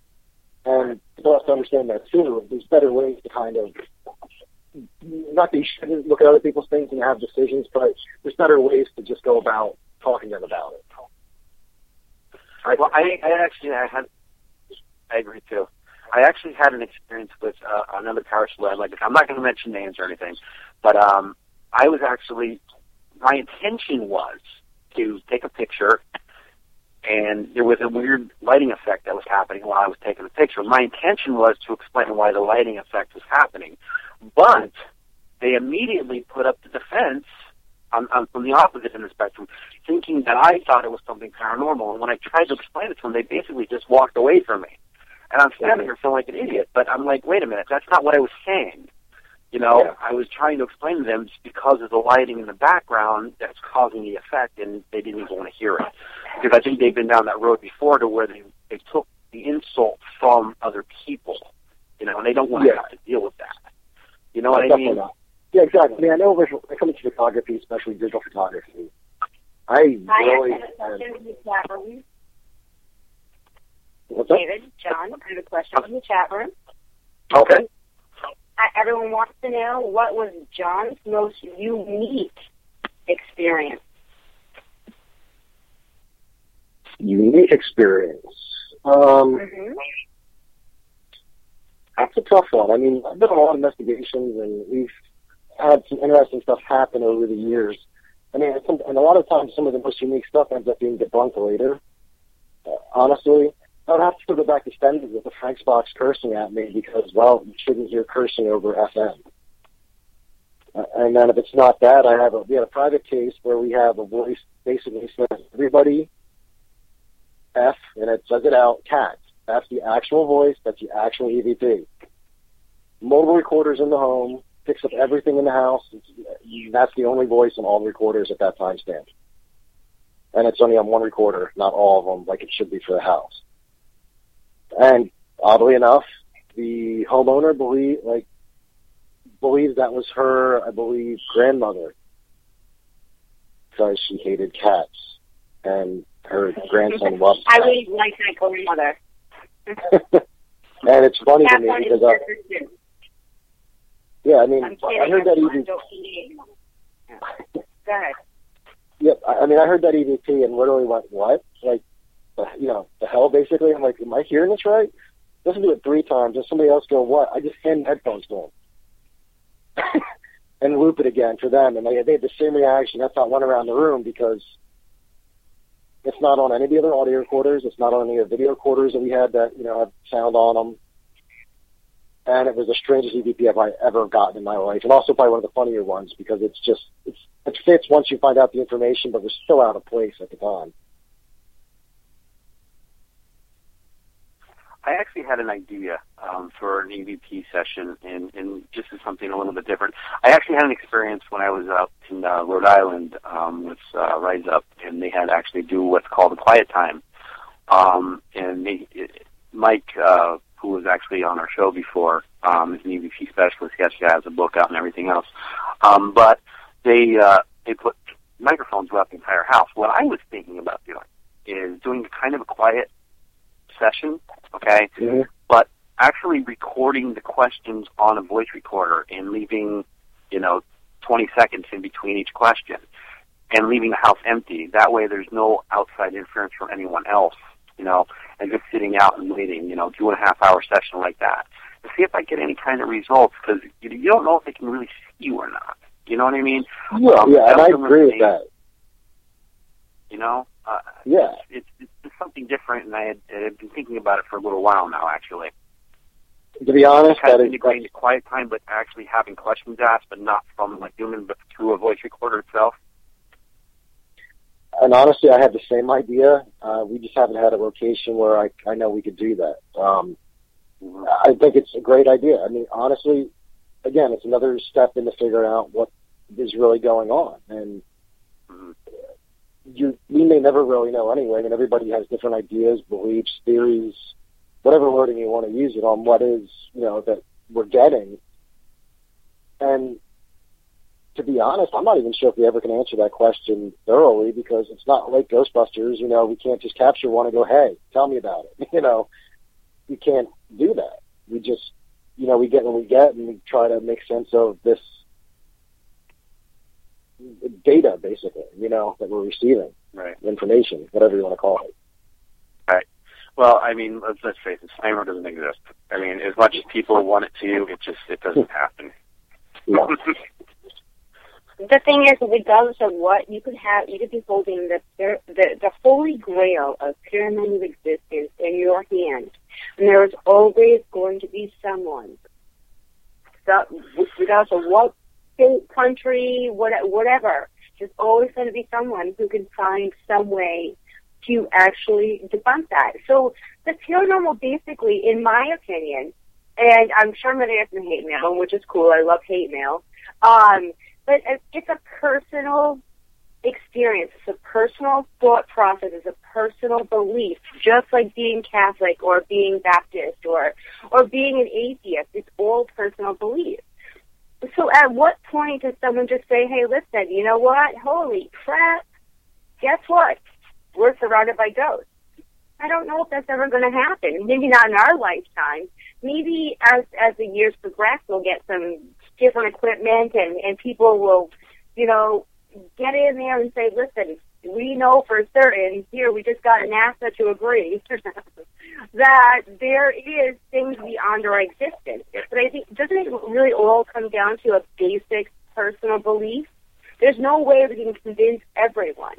And people have to understand that, too. There's better ways to kind of, not that you shouldn't look at other people's things and have decisions, but there's better ways to just go about talking to them about it. I, well, I, I actually, I had, I agree too. I actually had an experience with uh, another parish led. Like, I'm not going to mention names or anything, but um, I was actually, my intention was to take a picture and there was a weird lighting effect that was happening while I was taking the picture. My intention was to explain why the lighting effect was happening, but they immediately put up the defense on, on, from the opposite end of the spectrum, thinking that I thought it was something paranormal. And when I tried to explain it to them, they basically just walked away from me. And I'm standing here feeling like an idiot. But I'm like, wait a minute, that's not what I was saying. You know, yeah. I was trying to explain to them just because of the lighting in the background that's causing the effect, and they didn't even want to hear it. Because I think they've been down that road before to where they, they took the insult from other people, you know, and they don't want to yeah. have to deal with that. You know no, what I mean? Not. Yeah, exactly. I mean, I know when it comes to photography, especially digital photography, I Hi, really... I have a question from the chat room. What's up? David, John, I have a question from the chat room. Okay. Everyone wants to know, what was John's most unique experience? Unique experience. Um, mm-hmm. That's a tough one. I mean, I've done a lot of investigations, and we've had some interesting stuff happen over the years. I mean, and a lot of times some of the most unique stuff ends up being debunked later. Uh, honestly, I would have to go back to Stendhal with the Frank's box cursing at me because, well, you shouldn't hear cursing over F M. Uh, and then if it's not that, I have a, we had a private case where we have a voice basically says, everybody F, and it says it out, cats. That's the actual voice. That's the actual E V P. Mobile recorders in the home, picks up everything in the house. That's the only voice on all the recorders at that time stamp. And it's only on one recorder, not all of them, like it should be for the house. And oddly enough, the homeowner believe like believes that was her, I believe, grandmother, because she hated cats, and her grandson loved cats. I really like my grandmother. And it's funny to me because I, yeah, I mean, I heard that E V P. Go ahead. Yep, I mean, I heard that E V P and literally went, what? Like, you know, the hell, basically. I'm like, am I hearing this right? Listen to it three times, and somebody else go, what? I just hand headphones to them. And loop it again for them, and they, they had the same reaction. That's how it went around the room, because it's not on any of the other audio recorders. It's not on any of the video recorders that we had that, you know, had sound on them. And it was the strangest E V P I've ever gotten in my life, and also probably one of the funnier ones, because it's just, it's, it fits once you find out the information, but we're still out of place at the time. I actually had an idea um, for an E V P session, and, and just as something a little bit different. I actually had an experience when I was out in uh, Rhode Island um, with uh, Rise Up, and they had actually do what's called a quiet time. Um, and they, it, Mike, uh, who was actually on our show before, um, is an E V P specialist. He actually has a book out and everything else. Um, but they uh, they put microphones throughout the entire house. What I was thinking about doing is doing kind of a quiet session, okay, mm-hmm. but actually recording the questions on a voice recorder and leaving, you know, twenty seconds in between each question and leaving the house empty. That way there's no outside interference from anyone else, you know, and just sitting out and waiting, you know, two and a half hour session like that to see if I get any kind of results, because you, you don't know if they can really see you or not. You know what I mean? Yeah, um, yeah, and I agree with that. You know? Uh, yeah. It's, it's, it's something different, and I had, I had been thinking about it for a little while now, actually. To be honest, kind that of is integrating the quiet time, but actually having questions asked, but not from like human, but through a voice recorder itself. And honestly, I had the same idea. Uh, we just haven't had a location where I I know we could do that. Um, mm-hmm. I think it's a great idea. I mean, honestly, again, it's another step into figuring out what is really going on, and mm-hmm. you we may never really know anyway. I mean, everybody has different ideas, beliefs, theories, whatever wording you want to use it on, what is, you know, that we're getting. And to be honest, I'm not even sure if we ever can answer that question thoroughly, because it's not like Ghostbusters, you know, we can't just capture one and go, hey, tell me about it. You know, we can't do that. We just, you know, we get what we get, and we try to make sense of this data, basically, you know, that we're receiving. Right. Information, whatever you want to call it. Right. Well, I mean, let's, let's face it, Slimer doesn't exist. I mean, as much as people want it to, it just, it doesn't happen. No. the thing is, regardless of what, you could have, you could be holding the the, the holy grail of paranormal existence in your hand, and there is always going to be someone, so, regardless of what state, country, what, whatever, there's always going to be someone who can find some way to actually debunk that. So the paranormal, basically, in my opinion, and I'm sure many of them hate mail, which is cool. I love hate mail. Um, but it's a personal experience. It's a personal thought process. It's a personal belief, just like being Catholic or being Baptist or or being an atheist. It's all personal belief. So at what point does someone just say, hey, listen, you know what? Holy crap. Guess what? We're surrounded by ghosts. I don't know if that's ever going to happen. Maybe not in our lifetime. Maybe as as the years progress, we'll get some different equipment and, and people will, you know, get in there and say, listen, we know for certain, here we just got NASA to agree that there is things beyond our existence. But I think, doesn't it really all come down to a basic personal belief? There's no way we can convince everyone.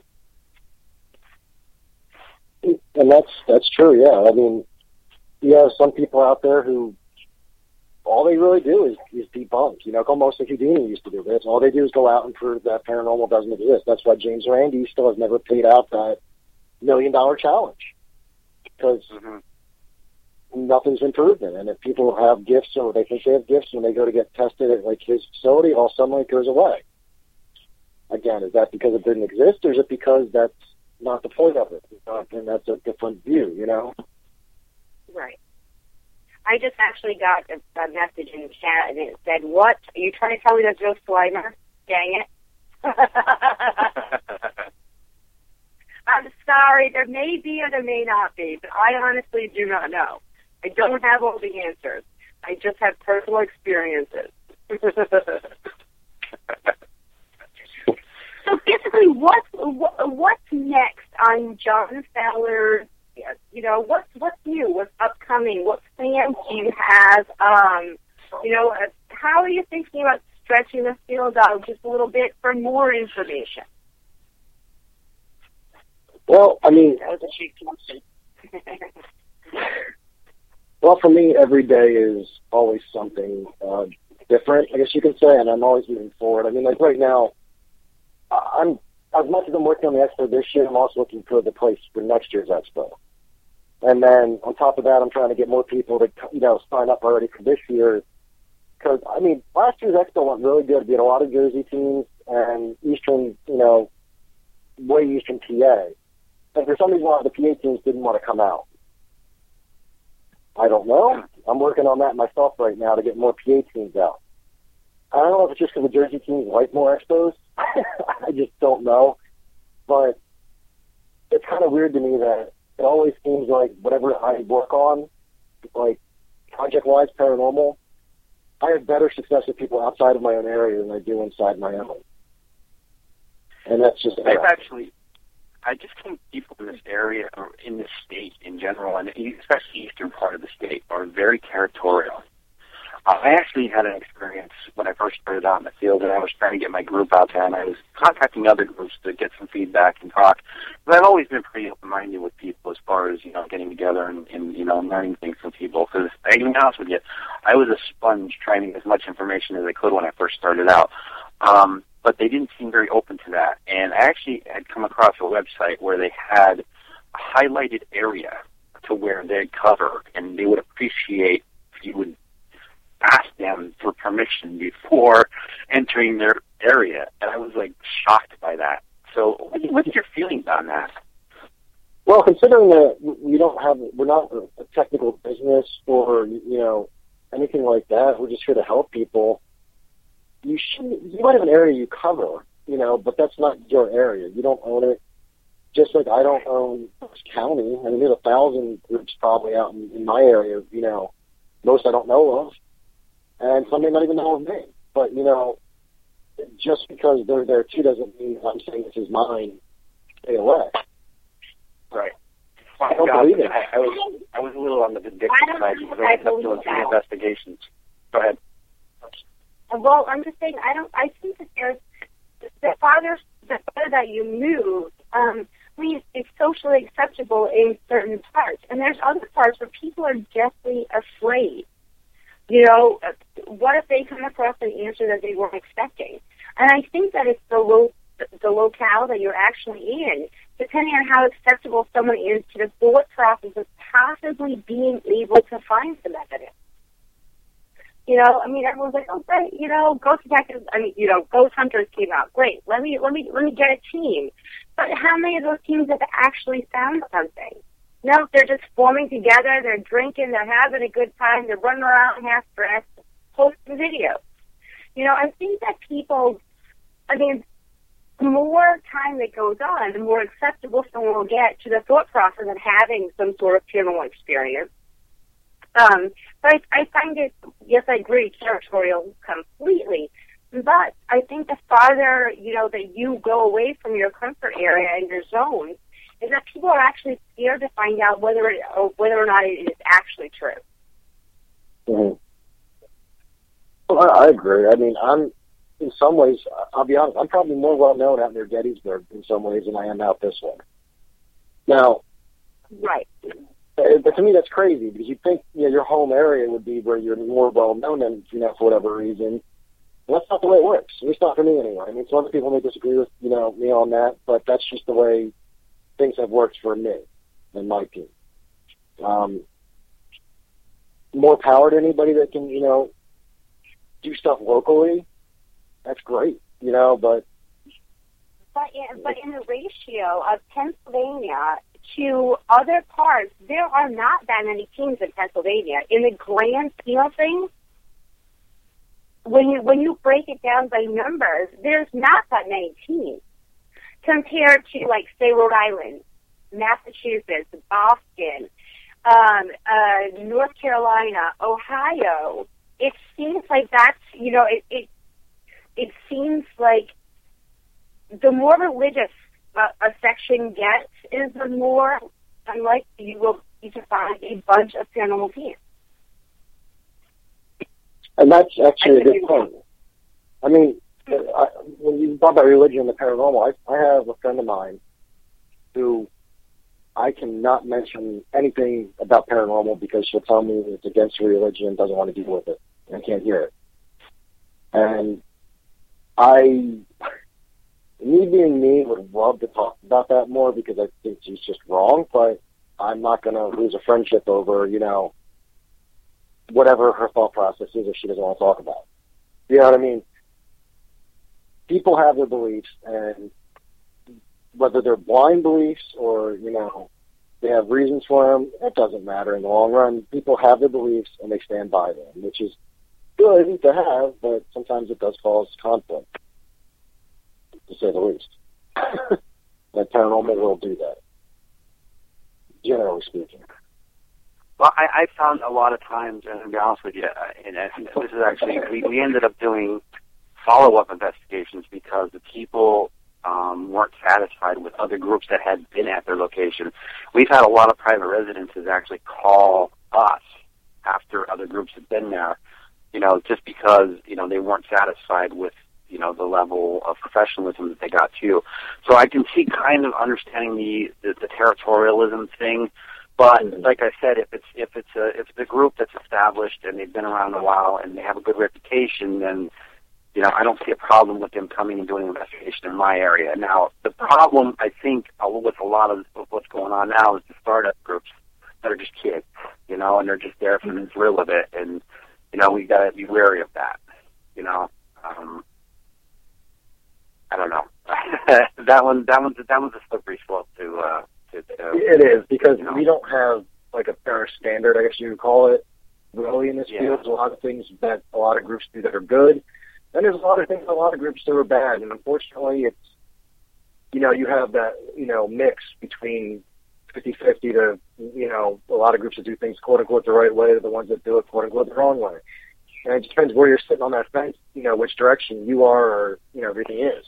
And that's that's true, yeah. I mean, you have some people out there who all they really do is, is debunk. You know, almost like Houdini used to do this. All they do is go out and prove that paranormal doesn't exist. That's why James Randi still has never paid out that million dollar challenge, because mm-hmm. nothing's been proven. And if people have gifts or they think they have gifts when they go to get tested at like his facility, all suddenly it goes away. Again, is that because it didn't exist, or is it because that's not the point of it? And that's a different view, you know? Right. I just actually got a, a message in the chat, and it said, what? Are you trying to tell me there's no Slimer? Dang it. I'm sorry. There may be or there may not be, but I honestly do not know. I don't have all the answers. I just have personal experiences. So basically, what's, what, what's next on John Fowler's, you know, what's, what's new, what's upcoming, what plans do you have, um, you know, uh, how are you thinking about stretching the field out just a little bit for more information? Well, I mean, that was a cheap question. Well, for me, every day is always something uh, different, I guess you can say, and I'm always moving forward. I mean, like right now, I'm as much as I'm working on the expo this year, I'm also looking for the place for next year's expo. And then on top of that, I'm trying to get more people to, you know, sign up already for this year. Because, I mean, last year's expo went really good. We had a lot of Jersey teams and Eastern, you know, way Eastern P A. And for some reason, a lot of the P A teams didn't want to come out. I don't know. I'm working on that myself right now to get more P A teams out. I don't know if it's just because the Jersey teams like more expos. I just don't know. But it's kind of weird to me that it always seems like whatever I work on, like project-wise, paranormal, I have better success with people outside of my own area than I do inside my own. And that's just... I've actually... I just think people in this area, or in this state in general, and especially eastern part of the state, are very territorial. Uh, I actually had an experience when I first started out in the field, and I was trying to get my group out there, and I was contacting other groups to get some feedback and talk. But I've always been pretty open-minded with people as far as, you know, getting together and, and you know, learning things from people. Because, to be honest with you, I was a sponge trying to get as much information as I could when I first started out. Um, but they didn't seem very open to that. And I actually had come across a website where they had a highlighted area to where they'd cover, and they would appreciate if you would ask them for permission before entering their area. And I was, like, shocked by that. So what's your feelings on that? Well, considering that we don't have, we're not a technical business or, you know, anything like that, we're just here to help people. You should, you might have an area you cover, you know, but that's not your area. You don't own it. Just like I don't own this county. I mean, there's a thousand groups probably out in, in my area, you know, most I don't know of. And some may not even know of me. But, you know, just because they're there too doesn't mean I'm saying this is mine. Stay away. Right. I don't God, believe it. I, I, was, I was a little on the vindictive side because I ended up doing three investigations. Go ahead. Well, I'm just saying, I don't, I think that there's, the farther the farther that you move, um, I mean, it's socially acceptable in certain parts, and there's other parts where people are deathly afraid. You know, what if they come across an answer that they weren't expecting? And I think that it's the lo- the locale that you're actually in, depending on how acceptable someone is to the thought process of possibly being able to find some evidence. You know, I mean, everyone's like, "Oh, great, you know, ghost detectives." I mean, you know, ghost hunters came out. Great. Let me, let me, let me get a team. But how many of those teams have actually found something? No, they're just forming together. They're drinking. They're having a good time. They're running around half dressed, posting videos. You know, I think that people, I mean, the more time that goes on, the more acceptable someone will get to the thought process of having some sort of paranormal experience. Um, but I, I find it, yes, I agree, territorial completely. But I think the farther, you know, that you go away from your comfort area and your zone, is that people are actually scared to find out whether it, or whether or not it is actually true. Mm-hmm. Well, I, I agree. I mean, I'm, in some ways, I'll be honest, I'm probably more well-known out near Gettysburg in some ways than I am out this way. Now, right. But to me, that's crazy because you'd think, you know, your home area would be where you're more well-known and, you know, for whatever reason. And that's not the way it works. At least not for me anyway. I mean, some other people may disagree with, you know, me on that, but that's just the way things have worked for me and my team. Um, more power to anybody that can, you know, do stuff locally. That's great, you know, but... But in, but in the ratio of Pennsylvania to other parts, there are not that many teams in Pennsylvania. In the grand scheme of things, when you when you break it down by numbers, there's not that many teams compared to, like, say, Rhode Island, Massachusetts, Boston, um, uh, North Carolina, Ohio. It seems like that's, you know, it it, it seems like the more religious uh, a section gets, is the more unlikely you will be to find a bunch of paranormal teams. And that's actually a good point. I mean, I, when you talk about religion and the paranormal, I, I have a friend of mine who I cannot mention anything about paranormal because she'll tell me it's against her religion and doesn't want to deal with it. And I can't hear it. And I, me being me, would love to talk about that more because I think she's just wrong, but I'm not going to lose a friendship over, you know, whatever her thought process is if she doesn't want to talk about it. You know what I mean? People have their beliefs, and whether they're blind beliefs or, you know, they have reasons for them, it doesn't matter in the long run. People have their beliefs, and they stand by them, which is good to have, but sometimes it does cause conflict, to say the least. That paranormal will do that, generally speaking. Well, I, I found a lot of times, and to be honest with you, and this is actually, we, we ended up doing follow-up investigations because the people um, weren't satisfied with other groups that had been at their location. We've had a lot of private residences actually call us after other groups had been there, you know, just because, you know, they weren't satisfied with, you know, the level of professionalism that they got to. So I can see kind of understanding the, the, the territorialism thing. But like I said, if it's if it's a if it's a group that's established and they've been around a while and they have a good reputation, then, you know, I don't see a problem with them coming and doing an investigation in my area. Now, the problem I think with a lot of what's going on now is the startup groups that are just kids, you know, and they're just there for the thrill of it, and, you know, we got to be wary of that, you know. Um, I don't know. that one that one's that one's a slippery slope to. Uh, To, uh, it is, because you know. we don't have, like, a fair standard, I guess you would call it, really, in this yeah. field. There's a lot of things that a lot of groups do that are good, and there's a lot of things that a lot of groups do are bad, and unfortunately, it's, you know, you have that, you know, mix between fifty-fifty to, you know, a lot of groups that do things, quote-unquote, the right way to the ones that do it, quote-unquote, the wrong way. And it depends where you're sitting on that fence, you know, which direction you are or, you know, everything is.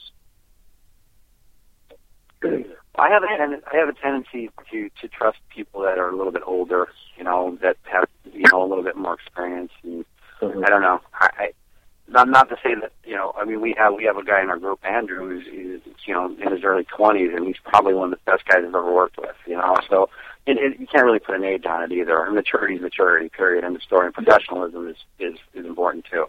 I have a ten- I have a tendency to, to trust people that are a little bit older, you know, that have, you know, a little bit more experience. And mm-hmm. I don't know. I, I not not to say that, you know, I mean, we have we have a guy in our group, Andrew, who's, who's you know, in his early twenties, and he's probably one of the best guys I've ever worked with, you know. So it, it, you can't really put an age on it either. Maturity is maturity, period, and the story. And professionalism is, is, is important, too.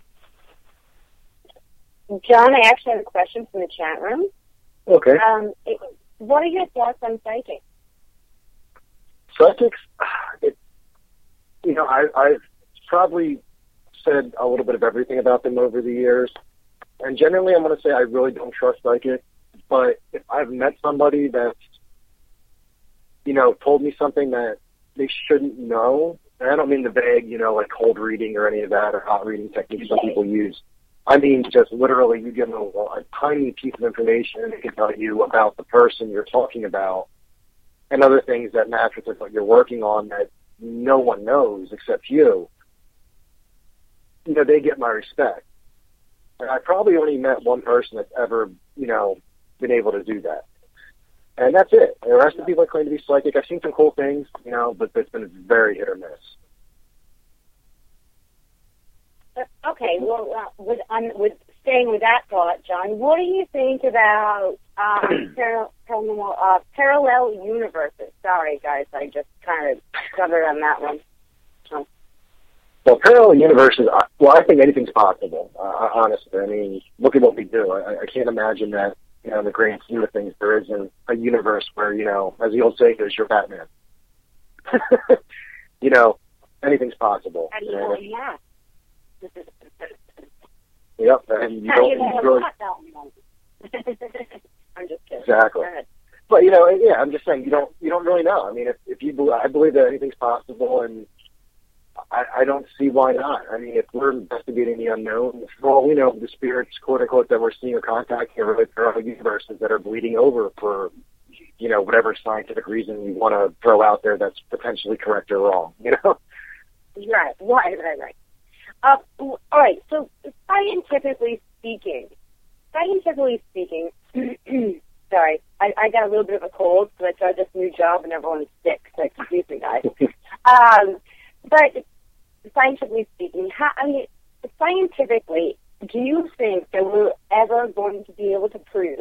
John, I actually have a question from the chat room. Okay. Um, it, what are your thoughts on psychics? Psychics, it, you know, I, I've probably said a little bit of everything about them over the years. And generally, I'm going to say I really don't trust psychics. But if I've met somebody that's, you know, told me something that they shouldn't know, and I don't mean the vague, you know, like cold reading or any of that, or hot reading techniques some people use. I mean, just literally you give them a, a tiny piece of information and it can tell you about the person you're talking about and other things that match with what you're working on that no one knows except you. You know, they get my respect. And I probably only met one person that's ever, you know, been able to do that. And that's it. The rest of the people that claim to be psychic, I've seen some cool things, you know, but it's been very hit or miss. Okay, well, uh, with, um, with staying with that thought, John, what do you think about um, par- parallel, uh, parallel universes? Sorry, guys, I just kind of covered on that one. So. Well, parallel universes, well, I think anything's possible, uh, honestly. I mean, look at what we do. I, I can't imagine that, you know, in the grand scheme of things, there isn't a universe where, you know, as the old saying goes, you're Batman. You know, anything's possible. How do you know, yeah. Yep, and you don't you really... I'm just kidding. Exactly. But, you know, yeah, I'm just saying, you don't you don't really know. I mean, if, if you believe, I believe that anything's possible, and I, I don't see why not. I mean, if we're investigating the unknown, for all we know, the spirits, quote-unquote, that we're seeing or contacting are really parallel universes that are bleeding over for, you know, whatever scientific reason you want to throw out there that's potentially correct or wrong, you know? Right, right, right, right. Uh, all right, so scientifically speaking, scientifically speaking, sorry, I, I got a little bit of a cold, so I started this new job and everyone's sick, so excuse me, guys. um, but scientifically speaking, how, I mean, scientifically, do you think that we're ever going to be able to prove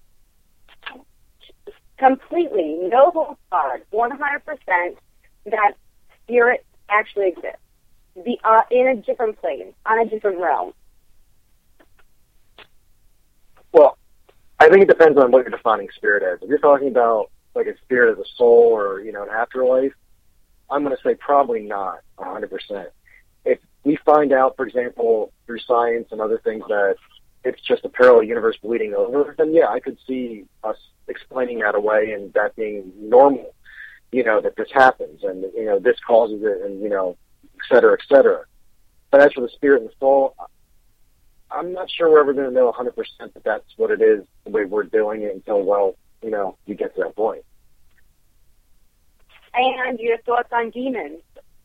completely, no holds barred, one hundred percent that spirit actually exists? The, uh, in a different plane, on a different realm? Well, I think it depends on what you're defining spirit as. If you're talking about like a spirit as a soul or, you know, an afterlife, I'm going to say probably not one hundred percent. If we find out, for example, through science and other things that it's just a parallel universe bleeding over, then yeah, I could see us explaining that away and that being normal, you know, that this happens and, you know, this causes it and, you know, et cetera, et cetera. But as for the spirit and the soul, I'm not sure we're ever going to know one hundred percent that that's what it is, the way we're doing it until, well, you know, you get to that point. And your thoughts on demons?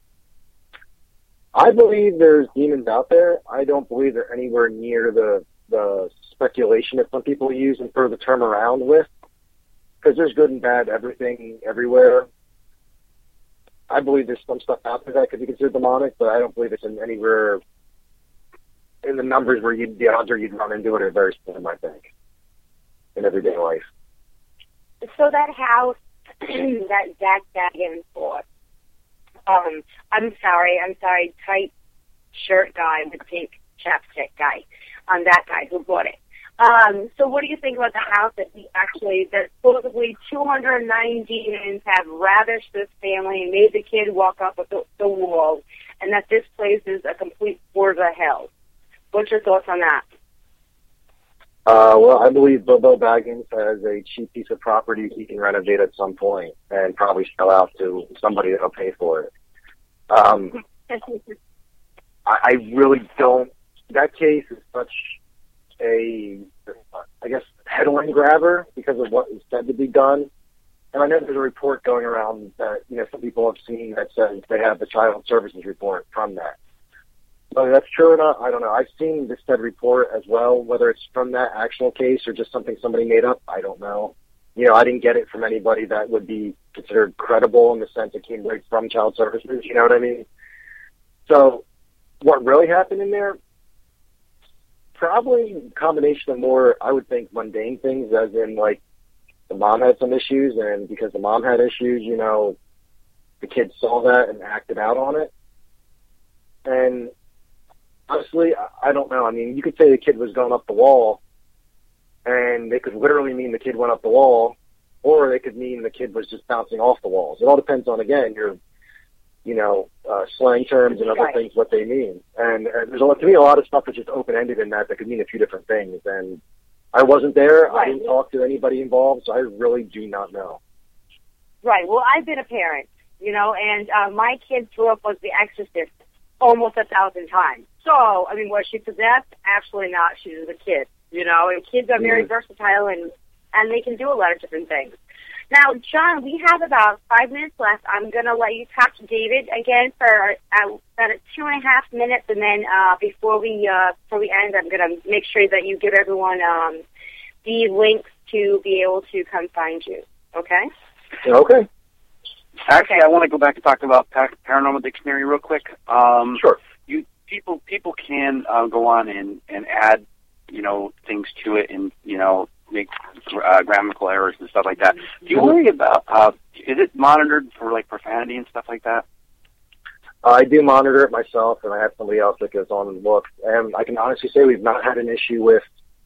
I believe there's demons out there. I don't believe they're anywhere near the, the speculation that some people use and throw the term around with, because there's good and bad everything everywhere. I believe there's some stuff out there that could be considered demonic, but I don't believe it's in anywhere in the numbers where you'd, the odds are you'd run into it are very slim, I think, in everyday life. So that house that Zach Dagan bought, um, I'm sorry, I'm sorry, tight shirt guy with pink chapstick guy, um, that guy who bought it. Um, so what do you think about the house that he actually, that supposedly two hundred nine demons have ravished this family and made the kid walk up the, the walls, and that this place is a complete border hell? What's your thoughts on that? Uh, well, I believe Bilbo Baggins has a cheap piece of property he can renovate at some point and probably sell out to somebody that'll pay for it. Um, I, I really don't, that case is such a, I guess, headline grabber because of what is said to be done. And I know there's a report going around that, you know, some people have seen that says they have the child services report from that. Whether that's true or not, I don't know. I've seen this said report as well. Whether it's from that actual case or just something somebody made up, I don't know. You know, I didn't get it from anybody that would be considered credible in the sense it came right from child services, you know what I mean? So what really happened in there, probably a combination of more, I would think, mundane things, as in, like, the mom had some issues, and because the mom had issues, you know, the kids saw that and acted out on it. And honestly, I don't know. I mean, you could say the kid was going up the wall, and they could literally mean the kid went up the wall, or they could mean the kid was just bouncing off the walls. It all depends on, again, your, you know, uh, slang terms and other Right. things, what they mean. And, and there's, a lot, to me, a lot of stuff that's just open-ended in that that could mean a few different things. And I wasn't there. Right. I didn't talk to anybody involved, so I really do not know. Right. Well, I've been a parent, you know, and uh, my kid grew up with The Exorcist almost a thousand times. So, I mean, was she possessed? Absolutely not. She was a kid, you know, and kids are very Mhm. versatile, and, and they can do a lot of different things. Now, John, we have about five minutes left. I'm going to let you talk to David again for uh, about two and a half minutes, and then uh, before we uh, before we end, I'm going to make sure that you give everyone um, the links to be able to come find you. Okay? Okay. Actually, Okay. I want to go back and talk about Pa- Paranormal Dictionary real quick. Um, Sure. You people people can uh, go on and, and add, you know, things to it, and you know, make uh, grammatical errors and stuff like that. Do you worry about? Uh, is it monitored for like profanity and stuff like that? I do monitor it myself, and I have somebody else that goes on and looks. And I can honestly say we've not had an issue with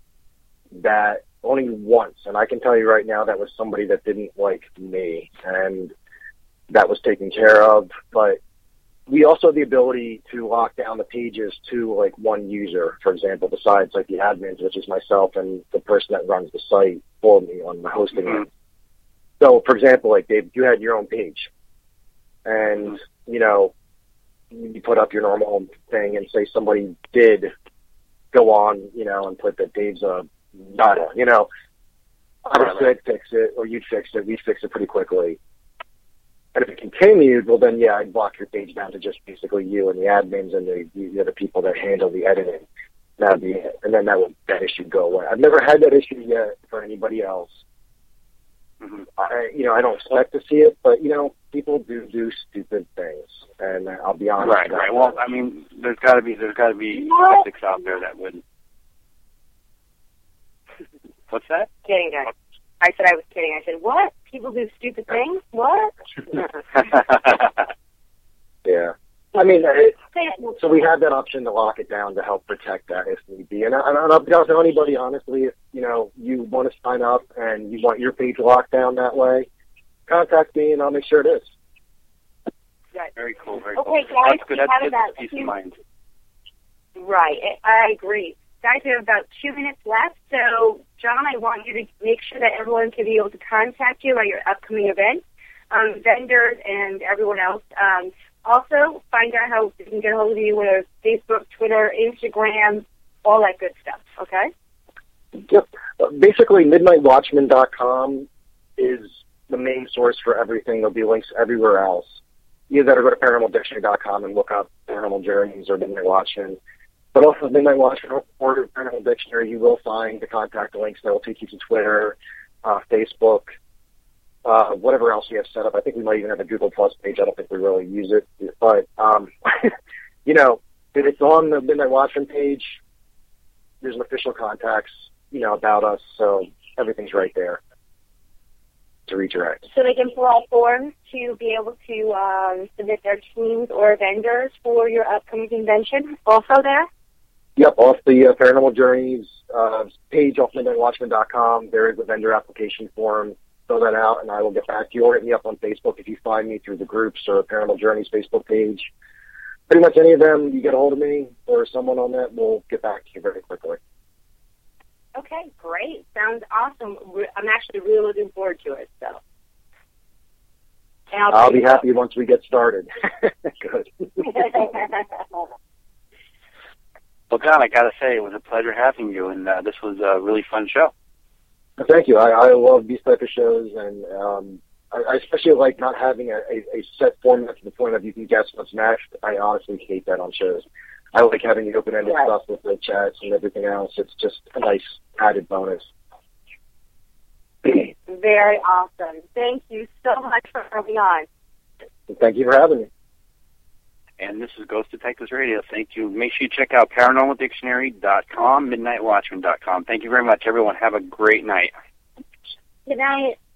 that only once. And I can tell you right now that was somebody that didn't like me, and that was taken care of. But we also have the ability to lock down the pages to like one user, for example, besides like the admins, which is myself and the person that runs the site for me on the hosting Mm-hmm. end. So, for example, like Dave, you had your own page, and you know, you put up your normal thing, and say somebody did go on, you know, and put that Dave's a nada, you know, I would say I'd fix it, or you'd fix it. We'd fix it pretty quickly. And if it continued, well, then, yeah, I'd block your page down to just basically you and the admins and the, the other people that handle the editing. That'd be it. And then that would, that issue would go away. I've never had that issue yet for anybody else. Mm-hmm. I, you know, I don't expect to see it, but, you know, people do do stupid things. And I'll be honest. Right, right. Well, I mean, there's got to be there's got to be What? skeptics out there that would. What's that? Kidding, guys. I said I was kidding. I said, what? People do stupid things? What? Yeah. I mean, it, so we have that option to lock it down to help protect that if need be. And, I, and I'll be honest with anybody, honestly, if, you know, you want to sign up and you want your page locked down that way, contact me and I'll make sure it is. Right. Very cool, very Okay, cool. guys, That's good. we That's have good. about Peace two- of mind. Right. I I agree. Guys, we have about two minutes left, so, John, I want you to make sure that everyone can be able to contact you at your upcoming event, um, vendors, and everyone else. Um, also, find out how you can get a hold of you with Facebook, Twitter, Instagram, all that good stuff, okay? Yep. Uh, Basically, midnight watchman dot com is the main source for everything. There'll be links everywhere else. You either go to paranormal dictionary dot com and look up Paranormal Journeys or Midnight Watchman. But also Midnight Watchman or Paranormal Dictionary, you will find the contact links that will take you to Twitter, uh, Facebook, uh, whatever else we have set up. I think we might even have a Google Plus page. I don't think we really use it. But, um, you know, if it's on the Midnight Watchman page, there's an official contacts, you know, about us. So everything's right there to redirect. So they can fill out forms to be able to um, submit their teams or vendors for your upcoming convention. Also there? Yep, off the uh, Paranormal Journeys uh, page off midnight watchman dot com, there is a vendor application form. Fill that out, and I will get back to you. Or hit me up on Facebook if you find me through the groups or Paranormal Journeys Facebook page. Pretty much any of them, you get a hold of me or someone on that, we'll get back to you very quickly. Okay, great. Sounds awesome. Re- I'm actually really looking forward to it. So, and I'll, I'll be happy once we get started. Good. Well, John, I got to say, it was a pleasure having you, and uh, this was a really fun show. Thank you. I, I love these type of shows, and um, I, I especially like not having a, a, a set format to the point of you can guess what's next. I honestly hate that on shows. I like having the open-ended Right. stuff with the chats and everything else. It's just a nice added bonus. Very awesome. Thank you so much for coming on. Thank you for having me. And this is Ghost Detectives Radio. Thank you. Make sure you check out paranormal dictionary dot com, midnight watchman dot com. Thank you very much, everyone. Have a great night. Good night.